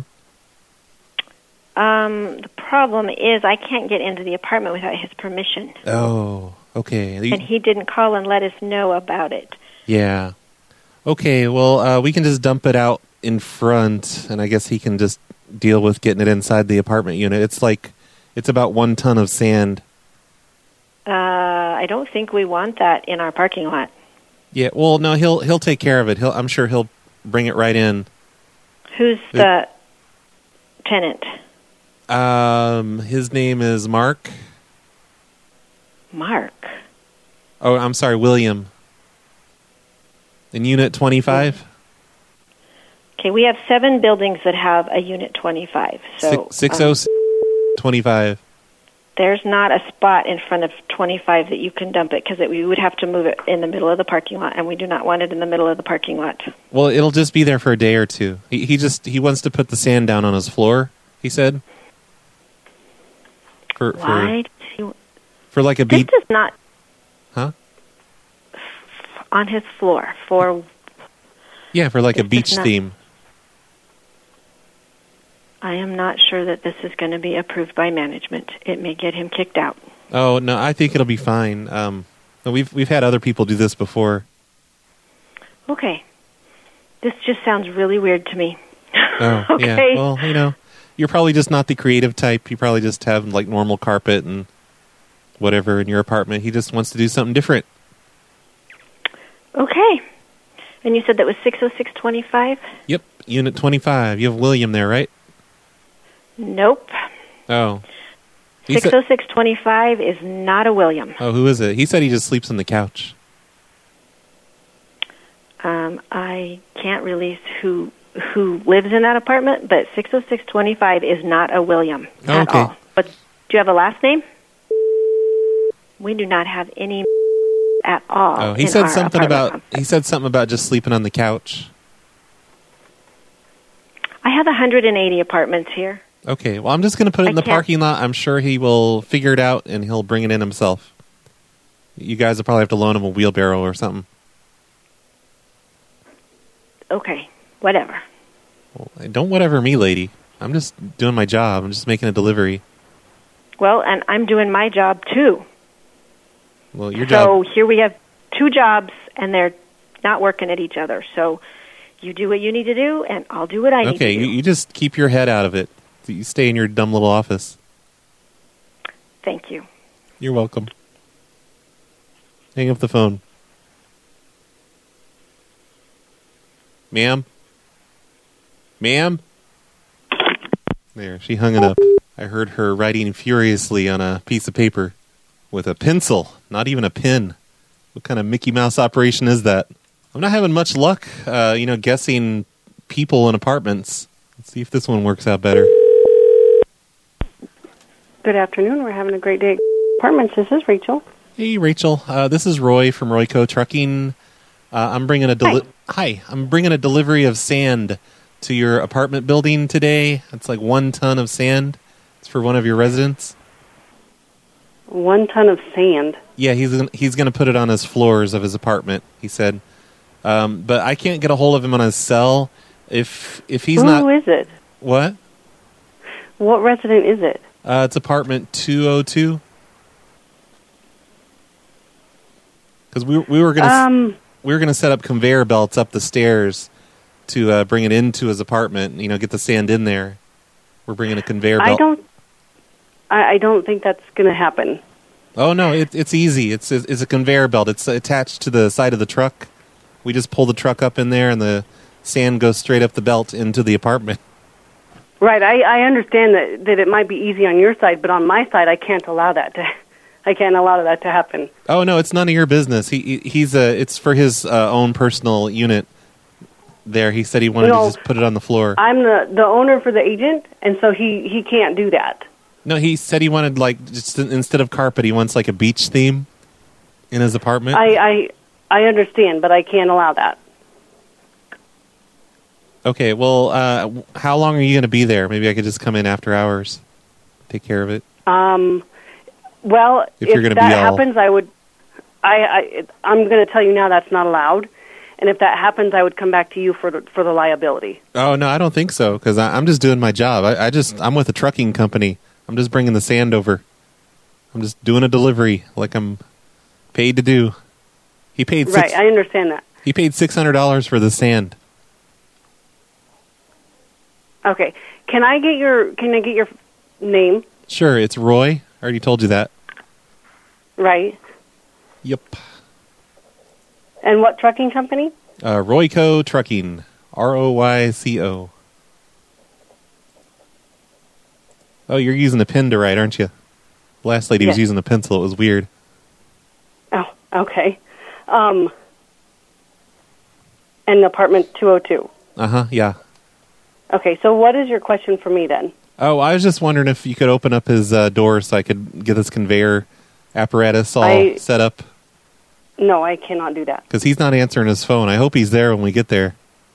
The problem is I can't get into the apartment without his permission. Oh, okay. And he didn't call and let us know about it. Yeah. Okay, well, we can just dump it out in front, and I guess he can just deal with getting it inside the apartment unit. It's about 1 ton of sand. I don't think we want that in our parking lot. Yeah, well, no, he'll take care of it. I'm sure he'll bring it right in. Who's the tenant? His name is Mark. Mark? Oh, I'm sorry, William. In Unit 25? Okay, we have 7 buildings that have a Unit 25. So 60625. There's not a spot in front of 25 that you can dump it because we would have to move it in the middle of the parking lot, and we do not want it in the middle of the parking lot. Well, it'll just be there for a day or two. He wants to put the sand down on his floor, he said. Why? For like a beach. This does not... Huh? On his floor for... Yeah, for like a beach theme. I am not sure that this is going to be approved by management. It may get him kicked out. Oh, no, I think it'll be fine. We've had other people do this before. Okay. This just sounds really weird to me. Oh, okay. Yeah. Well, you know, you're probably just not the creative type. You probably just have like normal carpet and whatever in your apartment. He just wants to do something different. Okay. And you said that was 60625? Yep, Unit 25. You have William there, right? Nope. Oh. 60625 is not a William. Oh, who is it? He said he just sleeps on the couch. I can't release who lives in that apartment, but 60625 is not a William at all. But do you have a last name? We do not have any at all. Oh, he said something about just sleeping on the couch. I have 180 apartments here. Okay, well, I'm just going to put it in the parking lot. I'm sure he will figure it out, and he'll bring it in himself. You guys will probably have to loan him a wheelbarrow or something. Okay, whatever. Well, don't whatever me, lady. I'm just doing my job. I'm just making a delivery. Well, and I'm doing my job, too. Well, your job... So here we have 2 jobs, and they're not working at each other. So you do what you need to do, and I'll do what I need to do. Okay, you just keep your head out of it. You stay in your dumb little office. Thank you. You're welcome. Hang up the phone. Ma'am? Ma'am? There, she hung it up. I heard her writing furiously on a piece of paper with a pencil, not even a pen. What kind of Mickey Mouse operation is that? I'm not having much luck, guessing people in apartments. Let's see if this one works out better. Good afternoon. We're having a great day at Apartments. This is Rachel. Hey, Rachel. This is Roy from Royco Trucking. I'm bringing I'm bringing a delivery of sand to your apartment building today. It's like 1 ton of sand. It's for one of your residents. 1 ton of sand. Yeah, he's going to put it on his floors of his apartment, he said. But I can't get a hold of him on his cell. If he's not... Who is it? What? What resident is it? It's apartment 202. Because we were going to set up conveyor belts up the stairs to bring it into his apartment. Get the sand in there. We're bringing a conveyor belt. I don't think that's going to happen. Oh no, it's easy. It's a conveyor belt. It's attached to the side of the truck. We just pull the truck up in there, and the sand goes straight up the belt into the apartment. Right. I understand that it might be easy on your side, but on my side, I can't allow that to happen. Oh no, it's none of your business. It's for his own personal unit. There, he said he wanted to just put it on the floor. I'm the owner for the agent, and so he can't do that. No, he said he wanted, just instead of carpet, he wants a beach theme in his apartment. I understand, but I can't allow that. Okay, well, how long are you going to be there? Maybe I could just come in after hours, take care of it. Well, if that happens, I would. I'm going to tell you now that's not allowed, and if that happens, I would come back to you for the liability. Oh no, I don't think so, because I'm just doing my job. I'm with a trucking company. I'm just bringing the sand over. I'm just doing a delivery like I'm paid to do. He paid right. I understand that. He paid $600 for the sand. Okay. Can I get your name? Sure. It's Roy. I already told you that. Right. Yep. And what trucking company? Royco Trucking. ROYCO. Oh, you're using a pen to write, aren't you? The last lady was using a pencil. It was weird. Oh, okay. And apartment 202. Yeah. Okay, so what is your question for me then? Oh, I was just wondering if you could open up his door so I could get this conveyor apparatus all set up. No, I cannot do that. Because he's not answering his phone. I hope he's there when we get there.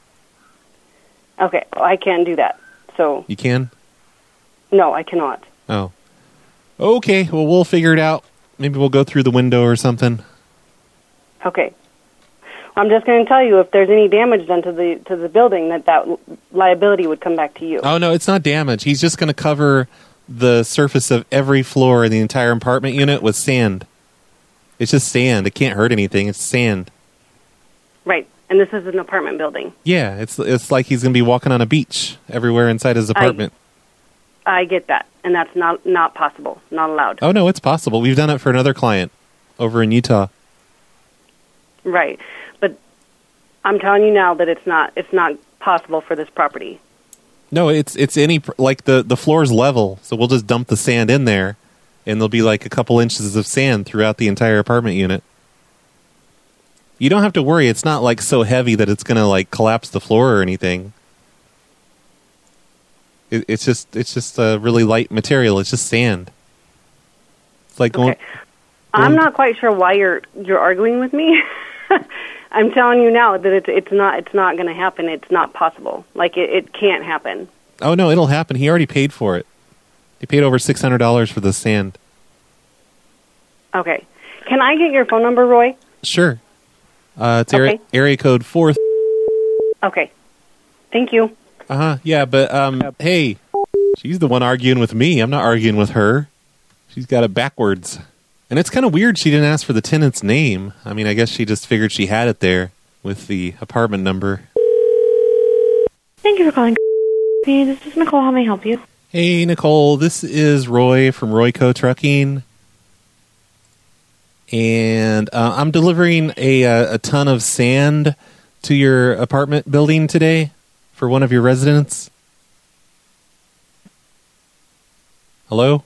Okay, well, I can't do that. So you can? No, I cannot. Oh. Okay, well, we'll figure it out. Maybe we'll go through the window or something. Okay. I'm just going to tell you, if there's any damage done to the building, that liability would come back to you. Oh, no, it's not damage. He's just going to cover the surface of every floor in the entire apartment unit with sand. It's just sand. It can't hurt anything. It's sand. Right, and this is an apartment building. Yeah, it's like he's going to be walking on a beach everywhere inside his apartment. I get that, and that's not possible, not allowed. Oh, no, it's possible. We've done it for another client over in Utah. Right, but I'm telling you now that it's not possible for this property. No, it's the floor's level, so we'll just dump the sand in there, and there'll be like a couple inches of sand throughout the entire apartment unit. You don't have to worry. It's not like so heavy that it's going to collapse the floor or anything. It's just a really light material. It's just sand. It's like going. I'm not quite sure why you're arguing with me. I'm telling you now that it's not going to happen. It's not possible. It can't happen. Oh no, it'll happen. He already paid for it. He paid over $600 for the sand. Okay. Can I get your phone number, Roy? Sure. It's area code 4. Okay. Thank you. Yeah, but hey, she's the one arguing with me. I'm not arguing with her. She's got it backwards. And it's kind of weird she didn't ask for the tenant's name. I mean, I guess she just figured she had it there with the apartment number. Thank you for calling. Hey, this is Nicole. How may I help you? Hey, Nicole. This is Roy from Royco Trucking. And I'm delivering a ton of sand to your apartment building today for one of your residents. Hello?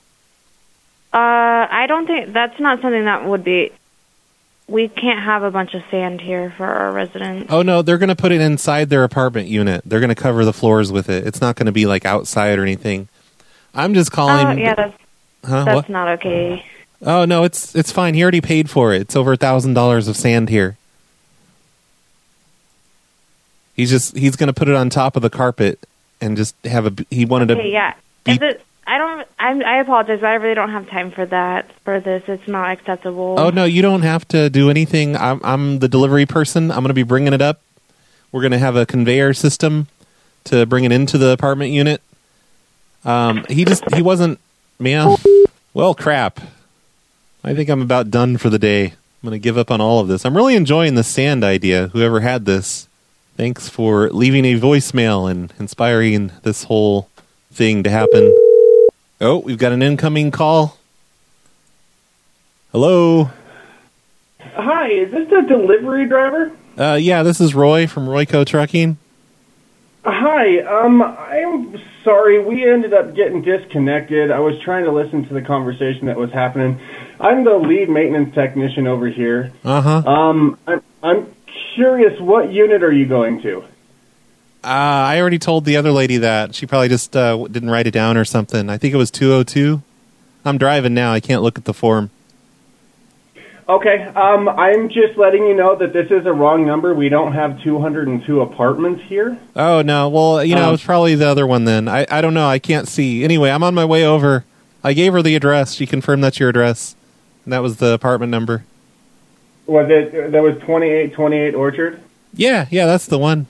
I don't think that's not something that would be. We can't have a bunch of sand here for our residents. Oh no, they're going to put it inside their apartment unit. They're going to cover the floors with it. It's not going to be outside or anything. I'm just calling. Oh yeah, that's not okay. Oh no, it's fine. He already paid for it. It's over $1,000 of sand here. He's going to put it on top of the carpet and just have he wanted okay, yeah. I apologize, but I really don't have time for that. For this, it's not acceptable. Oh no, you don't have to do anything. I'm the delivery person. I'm going to be bringing it up. We're going to have a conveyor system to bring it into the apartment unit. He wasn't. Man, well, crap. I think I'm about done for the day. I'm going to give up on all of this. I'm really enjoying the sand idea. Whoever had this, thanks for leaving a voicemail and inspiring this whole thing to happen. Oh, we've got an incoming call. Hello. Hi, is this the delivery driver? Yeah, this is Roy from Royco Trucking. Hi, I'm sorry, we ended up getting disconnected. I was trying to listen to the conversation that was happening. I'm the lead maintenance technician over here. I'm curious, what unit are you going to? I already told the other lady that. She probably just didn't write it down or something. I think it was 202. I'm driving now. I can't look at the form. Okay, I'm just letting you know that this is a wrong number. We don't have 202 apartments here. Oh, no. Well, it's probably the other one then. I don't know. I can't see. Anyway, I'm on my way over. I gave her the address. She confirmed that's your address. And that was the apartment number. Was it? That was 2828 Orchard? Yeah, that's the one.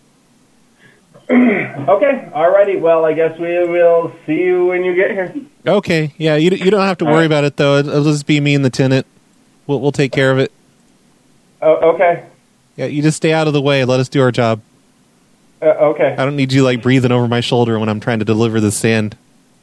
Okay, alrighty. Well, I guess we will see you when you get here. Okay, yeah, you don't have to worry about it, though. It'll just be me and the tenant. We'll take care of it. Oh, okay. Yeah, you just stay out of the way. Let us do our job. Okay. I don't need you, breathing over my shoulder when I'm trying to deliver the sand.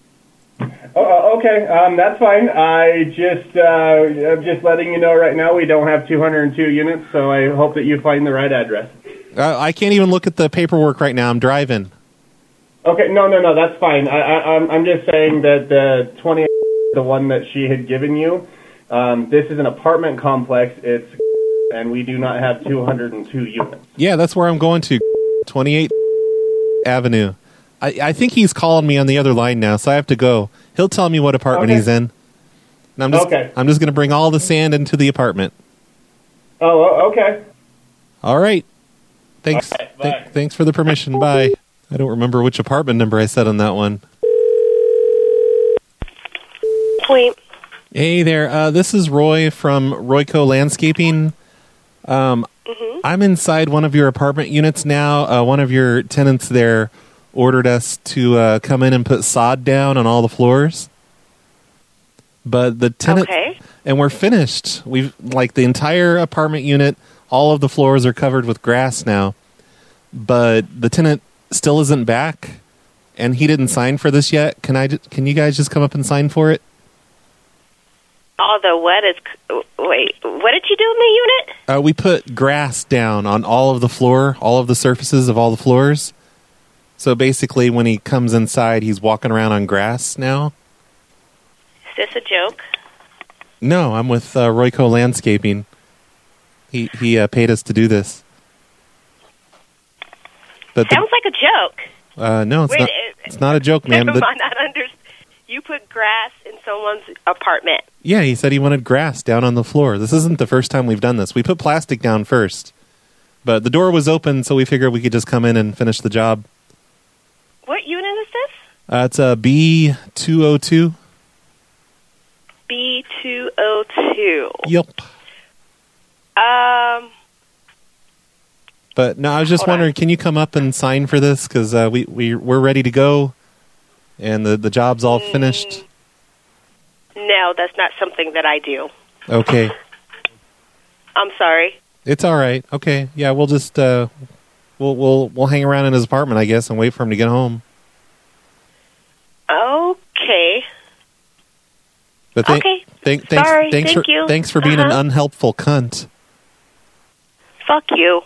Okay, that's fine. I'm just letting you know right now we don't have 202 units, so I hope that you find the right address. I can't even look at the paperwork right now. I'm driving. Okay, no, that's fine. I'm just saying that the 28, the one that she had given you, this is an apartment complex. And we do not have 202 units. Yeah, that's where I'm going to, 28 Avenue. I think he's calling me on the other line now, so I have to go. He'll tell me what apartment he's in. And I'm just going to bring all the sand into the apartment. Oh, okay. All right. Thanks. All right, thanks for the permission. Bye. I don't remember which apartment number I said on that one. Point. Hey there. This is Roy from Royco Landscaping. I'm inside one of your apartment units now. One of your tenants there ordered us to come in and put sod down on all the floors. But the tenant... Okay. And we're finished. We've the entire apartment unit, all of the floors are covered with grass now. But the tenant still isn't back, and he didn't sign for this yet. Can you guys just come up and sign for it? Wait, what did you do in the unit? We put grass down on all of the floor, all of the surfaces of all the floors. So basically, when he comes inside, he's walking around on grass now. Is this a joke? No, I'm with Royco Landscaping. He paid us to do this. But sounds like a joke. No, it's not a joke, ma'am. You put grass in someone's apartment. Yeah, he said he wanted grass down on the floor. This isn't the first time we've done this. We put plastic down first. But the door was open, so we figured we could just come in and finish the job. What unit is this? It's a B202. B202. Yep. But no, I was just wondering, can you come up and sign for this? Because we're ready to go, and the job's all finished. No, that's not something that I do. Okay. I'm sorry. It's all right. Okay. Yeah, we'll just we'll hang around in his apartment, I guess, and wait for him to get home. Okay. But okay. Sorry. Thank you. Thanks for being an unhelpful cunt. Fuck you.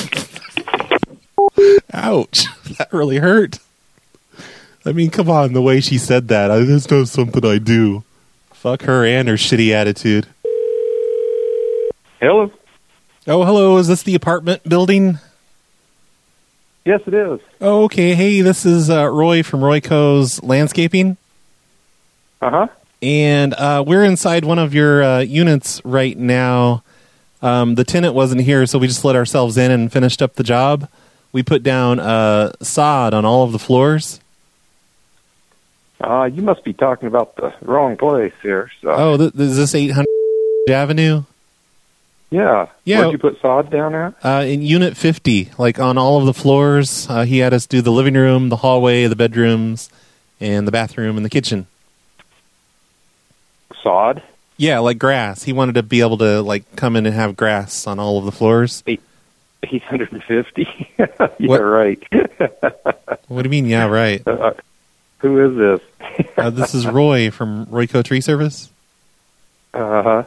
Ouch. That really hurt. I mean, come on, the way she said that. That's not something I do. Fuck her and her shitty attitude. Hello? Oh, hello. Is this the apartment building? Yes, it is. Oh, okay. Hey, this is Roy from Royco's Landscaping. Uh-huh. And we're inside one of your units right now. The tenant wasn't here, so we just let ourselves in and finished up the job. We put down sod on all of the floors. You must be talking about the wrong place here. So. Oh, is this 800 Avenue? Yeah. Where'd you put sod down at? In Unit 50, like on all of the floors. He had us do the living room, the hallway, the bedrooms, and the bathroom and the kitchen. Sod? Yeah, like grass. He wanted to be able to like come in and have grass on all of the floors. 850? Yeah, right. What do you mean, yeah, right? Who is this? This is Roy from Royco Tree Service. Uh-huh.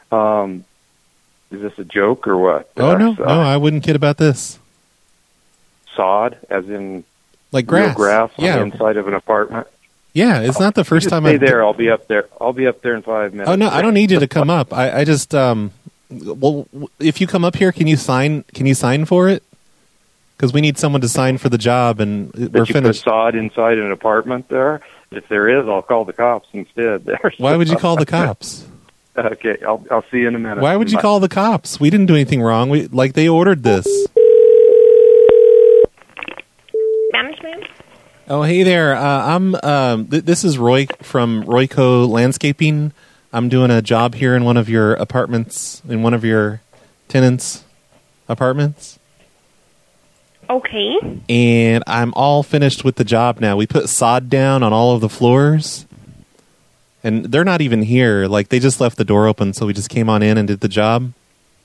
Is this a joke or what? Oh, no, I wouldn't kid about this. Sod, as in like grass, on the inside of an apartment? Yeah, it's not the first time Stay there, I'll be up there. I'll be up there in 5 minutes. Oh, no, I don't need you to come up. I just, well, if you come up here, can you sign for it? Because we need someone to sign for the job, and we're finished. Put sod inside an apartment there? If there is, I'll call the cops instead. Why would you call the cops? Okay, I'll see you in a minute. Why would you call the cops? We didn't do anything wrong. They ordered this. Management? Oh, hey there. This is Roy from Royco Landscaping. I'm doing a job here in one of your apartments, in one of your tenants' apartments. Okay. And I'm all finished with the job now. We put sod down on all of the floors. And they're not even here. Like, they just left the door open, so we just came on in and did the job.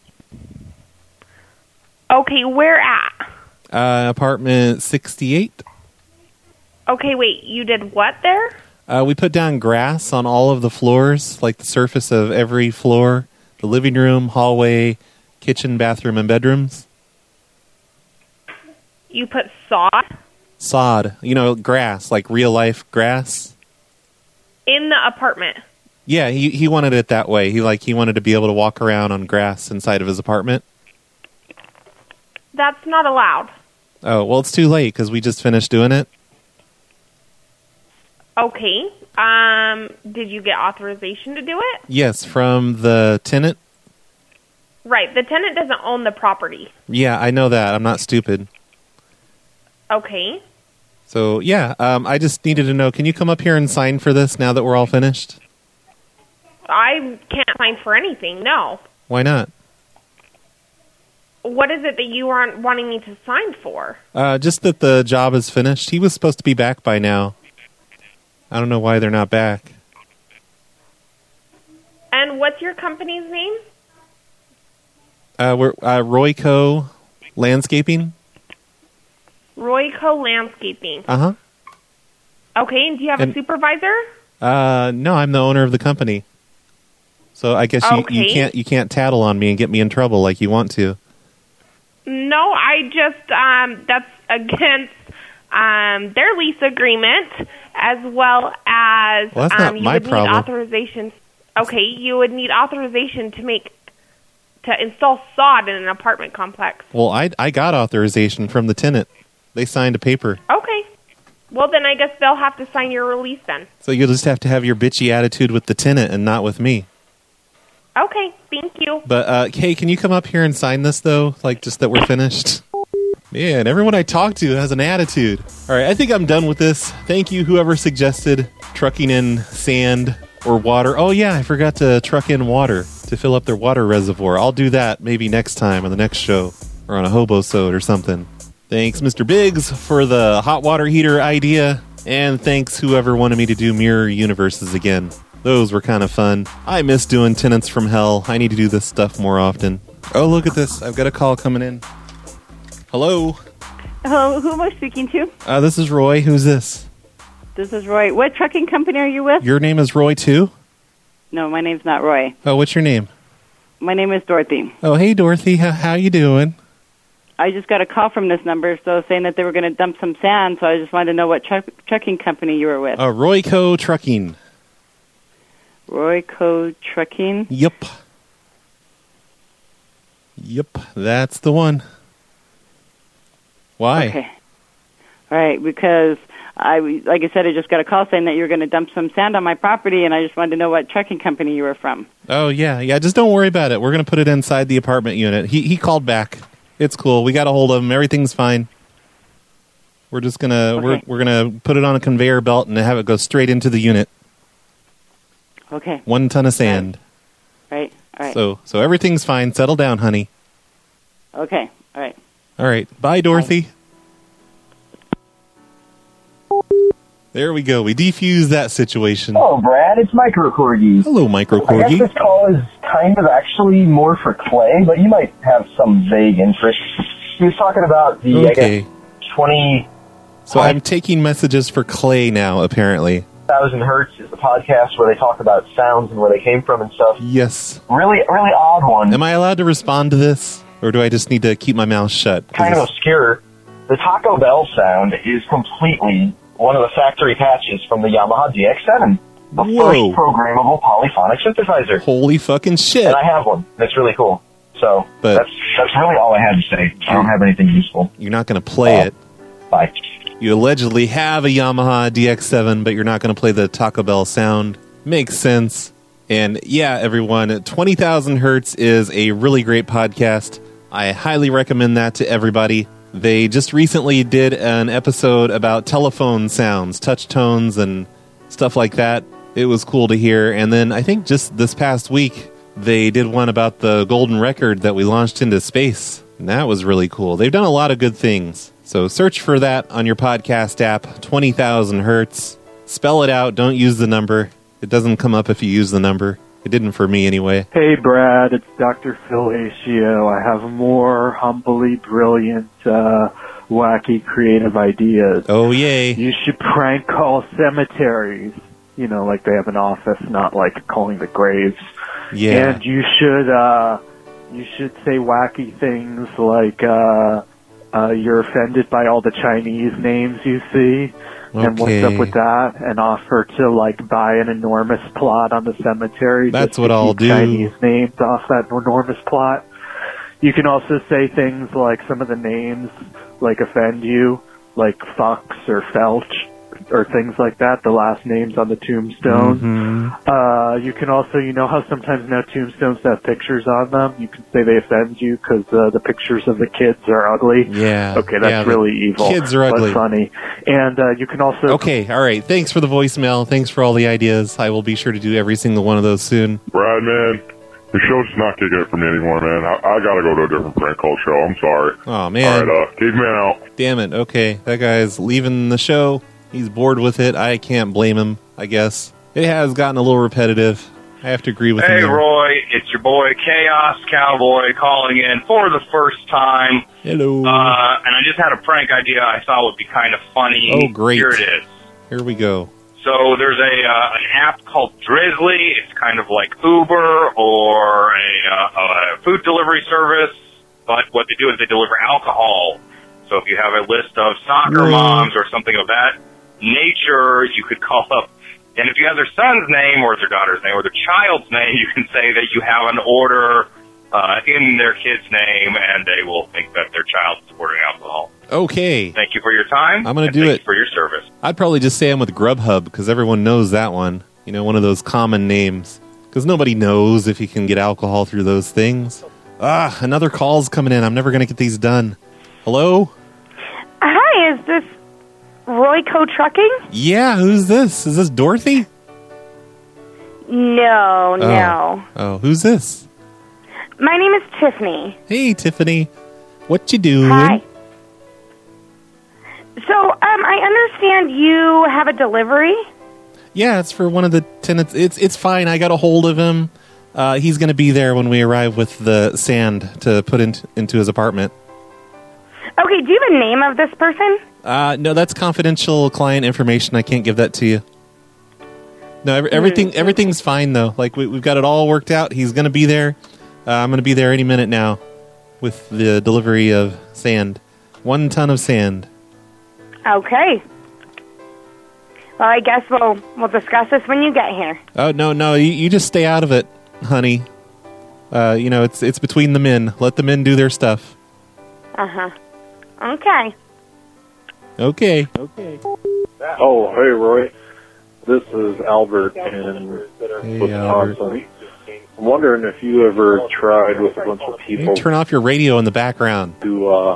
Okay, where at? Apartment 68. Okay, wait, you did what there? We put down grass on all of the floors, like the surface of every floor. The living room, hallway, kitchen, bathroom, and bedrooms. You put sod? Sod. Grass, like real-life grass. In the apartment? Yeah, he wanted it that way. He wanted to be able to walk around on grass inside of his apartment. That's not allowed. Oh, well, it's too late because we just finished doing it. Okay. Did you get authorization to do it? Yes, from the tenant. Right, the tenant doesn't own the property. Yeah, I know that. I'm not stupid. Okay. So, yeah, I just needed to know, can you come up here and sign for this now that we're all finished? I can't sign for anything, no. Why not? What is it that you aren't wanting me to sign for? Just that the job is finished. He was supposed to be back by now. I don't know why they're not back. And what's your company's name? We're Royco Landscaping. Royco Landscaping. Uh-huh. Okay, and do you have a supervisor? No, I'm the owner of the company. So I guess you can't tattle on me and get me in trouble like you want to. No, I just that's against their lease agreement, as well as that's not my problem. Need authorization. Okay, you would need authorization to install sod in an apartment complex. Well, I got authorization from the tenant. They signed a paper. Okay. Well, then I guess they'll have to sign your release then. So you'll just have to have your bitchy attitude with the tenant and not with me. Okay, thank you. But, hey, can you come up here and sign this, though? Like, just that we're finished? Man, everyone I talk to has an attitude. All right, I think I'm done with this. Thank you, whoever suggested trucking in sand or water. Oh, yeah, I forgot to truck in water to fill up their water reservoir. I'll do that maybe next time on the next show or on a hobo-sode or something. Thanks, Mr. Biggs, for the hot water heater idea. And thanks whoever wanted me to do Mirror Universes again. Those were kind of fun. I miss doing Tenants from Hell. I need to do this stuff more often. Oh, look at this. I've got a call coming in. Hello? Hello, who am I speaking to? This is Roy. Who's this? This is Roy. What trucking company are you with? Your name is Roy, too? No, my name's not Roy. Oh, what's your name? My name is Dorothy. Oh, hey, Dorothy. How you doing? I just got a call from this number, saying that they were going to dump some sand, so I just wanted to know what trucking company you were with. Royco Trucking. Royco Trucking? Yep, that's the one. Why? Okay. All right, because like I said, I just got a call saying that you were going to dump some sand on my property, and I just wanted to know what trucking company you were from. Oh, yeah, just don't worry about it. We're going to put it inside the apartment unit. He called back. It's cool. We got a hold of him. Everything's fine. We're just gonna we're gonna put it on a conveyor belt and have it go straight into the unit. Okay. 1 ton of sand. Right. All right. So everything's fine. Settle down, honey. Okay. All right. All right. Bye, Dorothy. There we go. We defused that situation. Hello, Brad. It's Micro Corgi. Hello, Micro Corgi. I guess this call is kind of actually more for Clay, but you might have some vague interest. He was talking about the, I guess, 20... So I'm taking messages for Clay now, apparently. 1,000 Hertz is the podcast where they talk about sounds and where they came from and stuff. Yes. Really odd one. Am I allowed to respond to this? Or do I just need to keep my mouth shut? Kind of obscure. The Taco Bell sound is completely one of the factory patches from the Yamaha DX7. The first programmable polyphonic synthesizer. Holy fucking shit. And I have one. It's really cool. So that's really all I had to say. I don't have anything useful. You're not going to play it. Bye. You allegedly have a Yamaha DX7, but you're not going to play the Taco Bell sound. Makes sense. And yeah, everyone, 20,000 Hertz is a really great podcast. I highly recommend that to everybody. They just recently did an episode about telephone sounds, touch tones, and stuff like that. It was cool to hear. And then I think just this past week, they did one about the golden record that we launched into space. And that was really cool. They've done a lot of good things. So search for that on your podcast app, 20,000 Hertz. Spell it out. Don't use the number. It doesn't come up if you use the number. It didn't for me anyway. Hey, Brad. It's Dr. Phil Asio. I have more humbly brilliant, wacky, creative ideas. Oh, yay. You should prank call cemeteries. You know, like they have an office, not like calling the graves. Yeah. And you should say wacky things like, you're offended by all the Chinese names you see, and what's up with that, and offer to, like, buy an enormous plot on the cemetery. That's what I'll do. Chinese names off that enormous plot. You can also say things like some of the names, like, offend you, like Fox or Felch, or things like that, the last names on the tombstone. Mm-hmm. You can also, you know how sometimes now tombstones have pictures on them? You can say they offend you because the pictures of the kids are ugly. Yeah. Okay, that's really evil. Kids are ugly. But funny. And you can also... Okay, all right. Thanks for the voicemail. Thanks for all the ideas. I will be sure to do every single one of those soon. Brad, man, the show's not kicking it for me anymore, man. I gotta go to a different prank call show. I'm sorry. Oh, man. All right, caveman out. Damn it. Okay, that guy's leaving the show. He's bored with it. I can't blame him, I guess. It has gotten a little repetitive. I have to agree with him. Hey, Roy, it's your boy Chaos Cowboy calling in for the first time. Hello. And I just had a prank idea I thought would be kind of funny. Oh, great. Here it is. Here we go. So there's an app called Drizzly. It's kind of like Uber or a food delivery service, but what they do is they deliver alcohol. So if you have a list of soccer moms or something of that nature, you could call up, and if you have their son's name or their daughter's name or their child's name, you can say that you have an order in their kid's name, and they will think that their child is ordering alcohol. Okay. Thank you for your time. I'm going to do it. Thank you for your service. I'd probably just say I'm with Grubhub because everyone knows that one. You know, one of those common names. Because nobody knows if you can get alcohol through those things. Another call's coming in. I'm never going to get these done. Hello? Hi, is this Royco Trucking? Yeah, who's this? Is this Dorothy? No. Oh, who's this? My name is Tiffany. Hey, Tiffany. What you doing? Hi. So, I understand you have a delivery? Yeah, it's for one of the tenants. It's fine. I got a hold of him. He's going to be there when we arrive with the sand to put into his apartment. Okay, do you have a name of this person? No, that's confidential client information. I can't give that to you. No, everything's fine, though. Like, we've got it all worked out. He's going to be there. I'm going to be there any minute now with the delivery of sand. 1 ton of sand. Okay. Well, I guess we'll discuss this when you get here. Oh, no, you just stay out of it, honey. It's between the men. Let the men do their stuff. Uh-huh. Okay. Okay. Oh, hey, Roy. This is Albert in Wisconsin. I'm wondering if you ever tried with a bunch of people... Turn off your radio in the background. ...to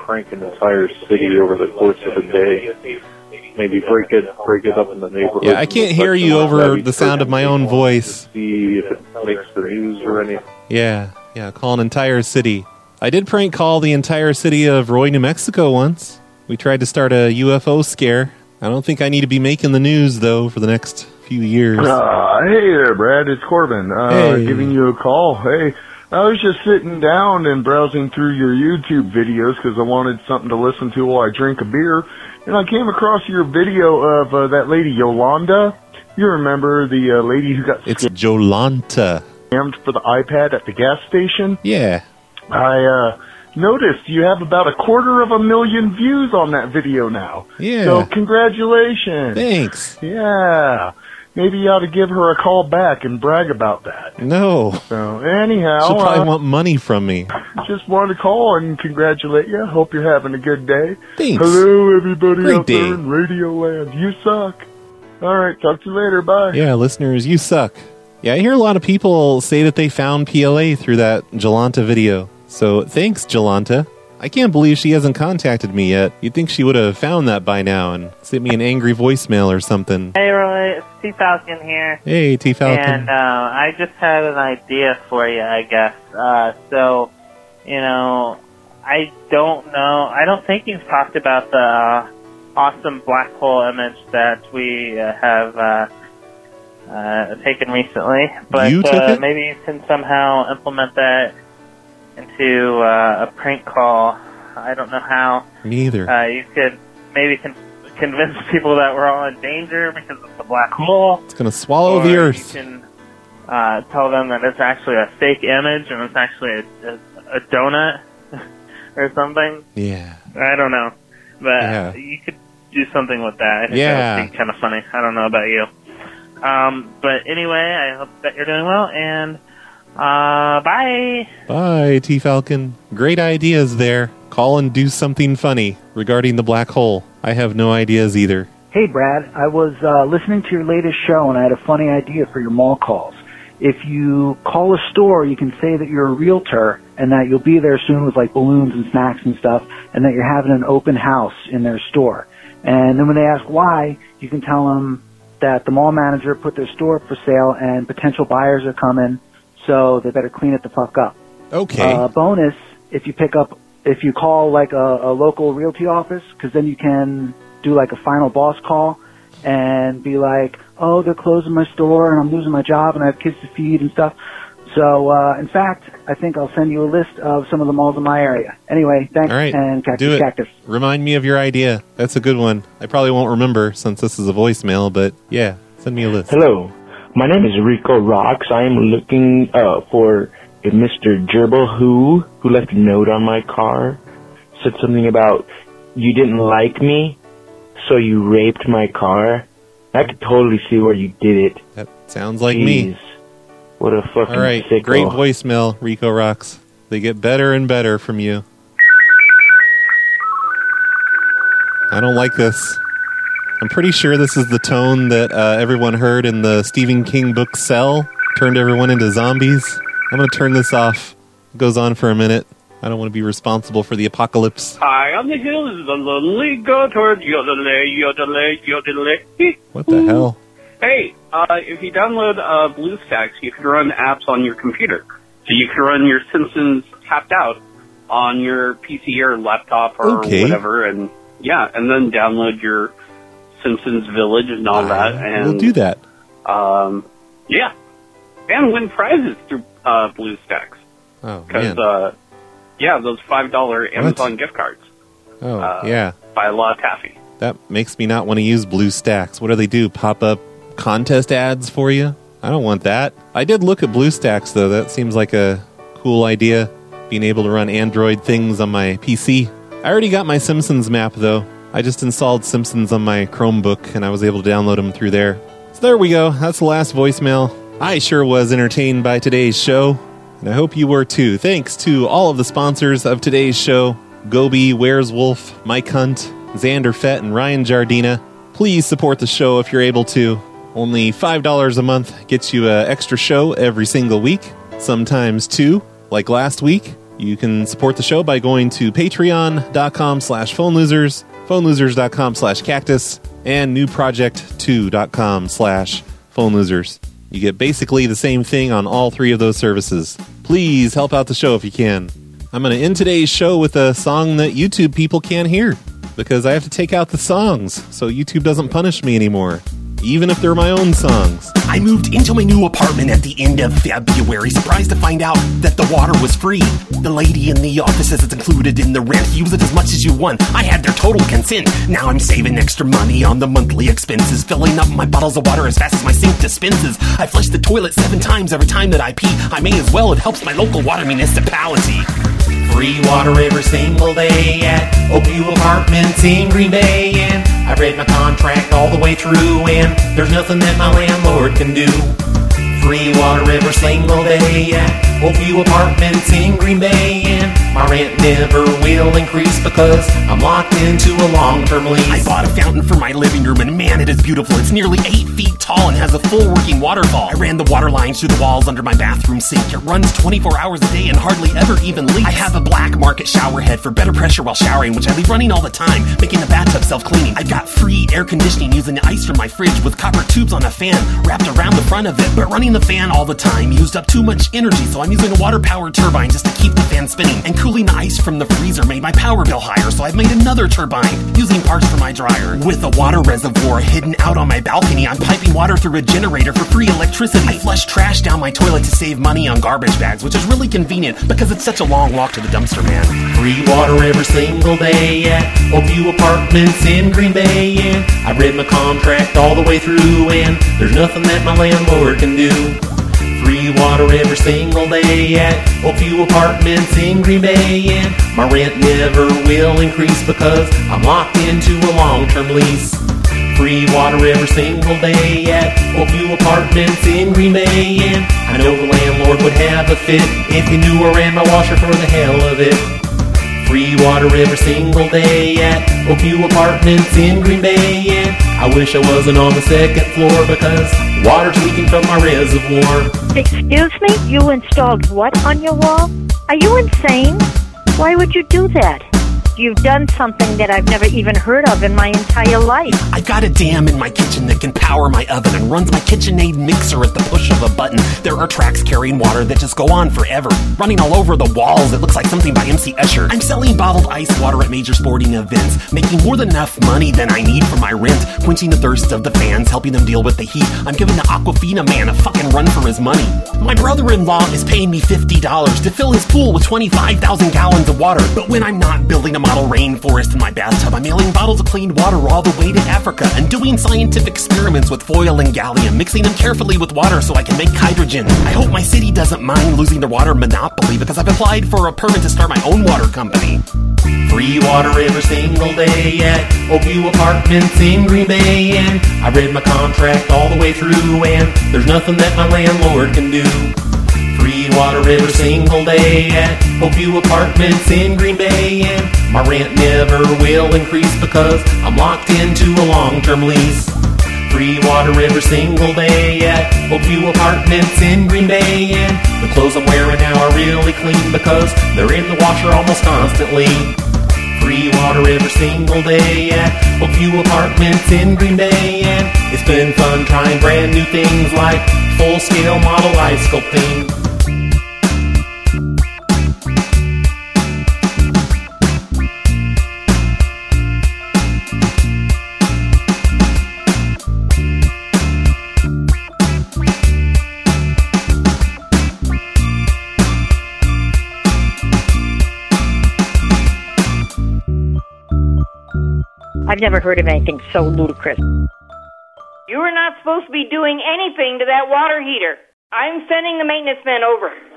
prank an entire city over the course of a day. Maybe break it up in the neighborhood. Yeah, I can't hear you over the sound of my own voice. See if it makes the news or anything. Yeah, call an entire city. I did prank call the entire city of Roy, New Mexico once. We tried to start a UFO scare. I don't think I need to be making the news, though, for the next few years. Hey there, Brad. It's Corbin. Giving you a call. Hey, I was just sitting down and browsing through your YouTube videos because I wanted something to listen to while I drink a beer. And I came across your video of that lady, Yolanda. You remember the lady who got It's Jolanta. Scammed for the iPad at the gas station? Yeah. I noticed you have about 250,000 views on that video now. Yeah. So congratulations. Thanks. Yeah. Maybe you ought to give her a call back and brag about that. No. So anyhow, she'll probably want money from me. Just wanted to call and congratulate you. Hope you're having a good day. Thanks. Hello, everybody Great out day. there in Radio Land. You suck. All right, talk to you later. Bye. Yeah, listeners, you suck. Yeah, I hear a lot of people say that they found PLA through that Jolanta video. So thanks, Jolanta. I can't believe she hasn't contacted me yet. You'd think she would have found that by now and sent me an angry voicemail or something. Hey, Roy. It's T-Falcon here. Hey, T-Falcon. And I just had an idea for you, I guess. So, I don't know. I don't think you've talked about the awesome black hole image that we have taken recently. But you took it? Maybe you can somehow implement that into a prank call. I don't know how. Me either. You could maybe convince people that we're all in danger because of the black hole. It's going to swallow the Earth. You can tell them that it's actually a fake image and it's actually a donut or something. Yeah. I don't know. But you could do something with that. I think that would be kind of funny. I don't know about you. But anyway, I hope that you're doing well, and bye. Bye, T-Falcon. Great ideas there. Call and do something funny regarding the black hole. I have no ideas either. Hey, Brad. I was listening to your latest show, and I had a funny idea for your mall calls. If you call a store, you can say that you're a realtor and that you'll be there soon with like balloons and snacks and stuff, and that you're having an open house in their store. And then when they ask why, you can tell them that the mall manager put their store up for sale and potential buyers are coming, so they better clean it the fuck up. Okay. Bonus, if you call like a local realty office, because then you can do like a final boss call and be like, oh, they're closing my store and I'm losing my job and I have kids to feed and stuff. So, in fact, I think I'll send you a list of some of the malls in my area. Anyway, thanks, all right, and do it. Cactus. Remind me of your idea. That's a good one. I probably won't remember since this is a voicemail, but yeah, send me a list. Hello, my name is Rico Rocks. I am looking for a Mr. Gerbil who left a note on my car. Said something about, you didn't like me, so you raped my car. I could totally see where you did it. That sounds like me. What a fucking All right, sicko. Great voicemail, Rico Rocks. They get better and better from you. I don't like this. I'm pretty sure this is the tone that everyone heard in the Stephen King book Cell. Turned everyone into zombies. I'm going to turn this off. It goes on for a minute. I don't want to be responsible for the apocalypse. High on the hill is the lonely go toward yodelay, yodelay, yodelay. What the hell? Hey, if you download BlueStacks, you can run apps on your computer. So you can run your Simpsons tapped out on your PC or laptop or whatever, and and then download your Simpsons Village and all that. And we'll do that. And win prizes through BlueStacks. Oh, man. Because, those $5 Amazon gift cards. Oh, yeah. Buy a lot of taffy. That makes me not want to use BlueStacks. What do? Pop up contest ads for you? I don't want that. I did look at BlueStacks, though. That seems like a cool idea, being able to run Android things on my PC. I already got my Simpsons map, though. I just installed Simpsons on my Chromebook, and I was able to download them through there. So there we go. That's the last voicemail. I sure was entertained by today's show, and I hope you were too. Thanks to all of the sponsors of today's show: Gobi, Where's Wolf, Mike Hunt, Xander Fett, and Ryan Jardina. Please support the show if you're able to. Only $5 a month gets you an extra show every single week, sometimes two, like last week. You can support the show by going to patreon.com/phonelosers, phonelosers.com/cactus, and newproject2.com/phonelosers. You get basically the same thing on all three of those services. Please help out the show if you can. I'm going to end today's show with a song that YouTube people can't hear, because I have to take out the songs so YouTube doesn't punish me anymore, even if they're my own songs. I moved into my new apartment at the end of February, surprised to find out that the water was free. The lady in the office says it's included in the rent. Use it as much as you want. I had their total consent. Now I'm saving extra money on the monthly expenses, filling up my bottles of water as fast as my sink dispenses. I flush the toilet 7 times every time that I pee. I may as well. It helps my local water municipality. Free water every single day at Oakview Apartments in Green Bay. And I read my contract all the way through, and there's nothing that my landlord can do. Free water every single day at Oakview Apartments in Green Bay. And my rent never will increase because I'm locked into a long-term lease. I bought a fountain for my living room, and man, it is beautiful. It's nearly 8 feet tall and has a full working waterfall. I ran the water lines through the walls under my bathroom sink. It runs 24 hours a day and hardly ever even leaks. I have a black market shower head for better pressure while showering, which I leave running all the time, making the bathtub self-cleaning. I've got free air conditioning using the ice from my fridge with copper tubes on a fan wrapped around the front of it. But running the fan all the time used up too much energy, so I'm using a water-powered turbine just to keep the fan spinning. And cooling the ice from the freezer made my power bill higher, so I've made another turbine using parts from my dryer. With a water reservoir hidden out on my balcony, I'm piping water through a generator for free electricity. I flush trash down my toilet to save money on garbage bags, which is really convenient because it's such a long walk to the dumpster, man. Free water every single day at Oakview Apartments in Green Bay. And I read my contract all the way through, and there's nothing that my landlord can do. Free water every single day at Oakview Apartments in Green Bay. And my rent never will increase because I'm locked into a long-term lease. Free water every single day at Oakview Apartments in Green Bay. And I know the landlord would have a fit if he knew I ran my washer for the hell of it. Free water every single day at Oakview Apartments in Green Bay. And I wish I wasn't on the 2nd floor because water's leaking from my reservoir. Excuse me? You installed what on your wall? Are you insane? Why would you do that? You've done something that I've never even heard of in my entire life. I've got a dam in my kitchen that can power my oven and runs my KitchenAid mixer at the push of a button. There are tracks carrying water that just go on forever, running all over the walls. It looks like something by MC Escher. I'm selling bottled ice water at major sporting events, making more than enough money than I need for my rent, quenching the thirst of the fans, helping them deal with the heat. I'm giving the Aquafina man a fucking run for his money. My brother-in-law is paying me $50 to fill his pool with 25,000 gallons of water. But when I'm not building a model rainforest in my bathtub, I'm mailing bottles of clean water all the way to Africa and doing scientific experiments with foil and gallium, mixing them carefully with water so I can make hydrogen. I hope my city doesn't mind losing their water monopoly because I've applied for a permit to start my own water company. Free water every single day at Oakview Apartments in Green Bay. And I read my contract all the way through, and there's nothing that my landlord can do. Free water every single day at Oakview Apartments in Green Bay. And my rent never will increase because I'm locked into a long-term lease. Free water every single day at Oakview Apartments in Green Bay. And the clothes I'm wearing now are really clean because they're in the washer almost constantly. Free water every single day at Oakview Apartments in Green Bay. And it's been fun trying brand new things like full-scale model ice sculpting. I've never heard of anything so ludicrous. You are not supposed to be doing anything to that water heater. I'm sending the maintenance man over.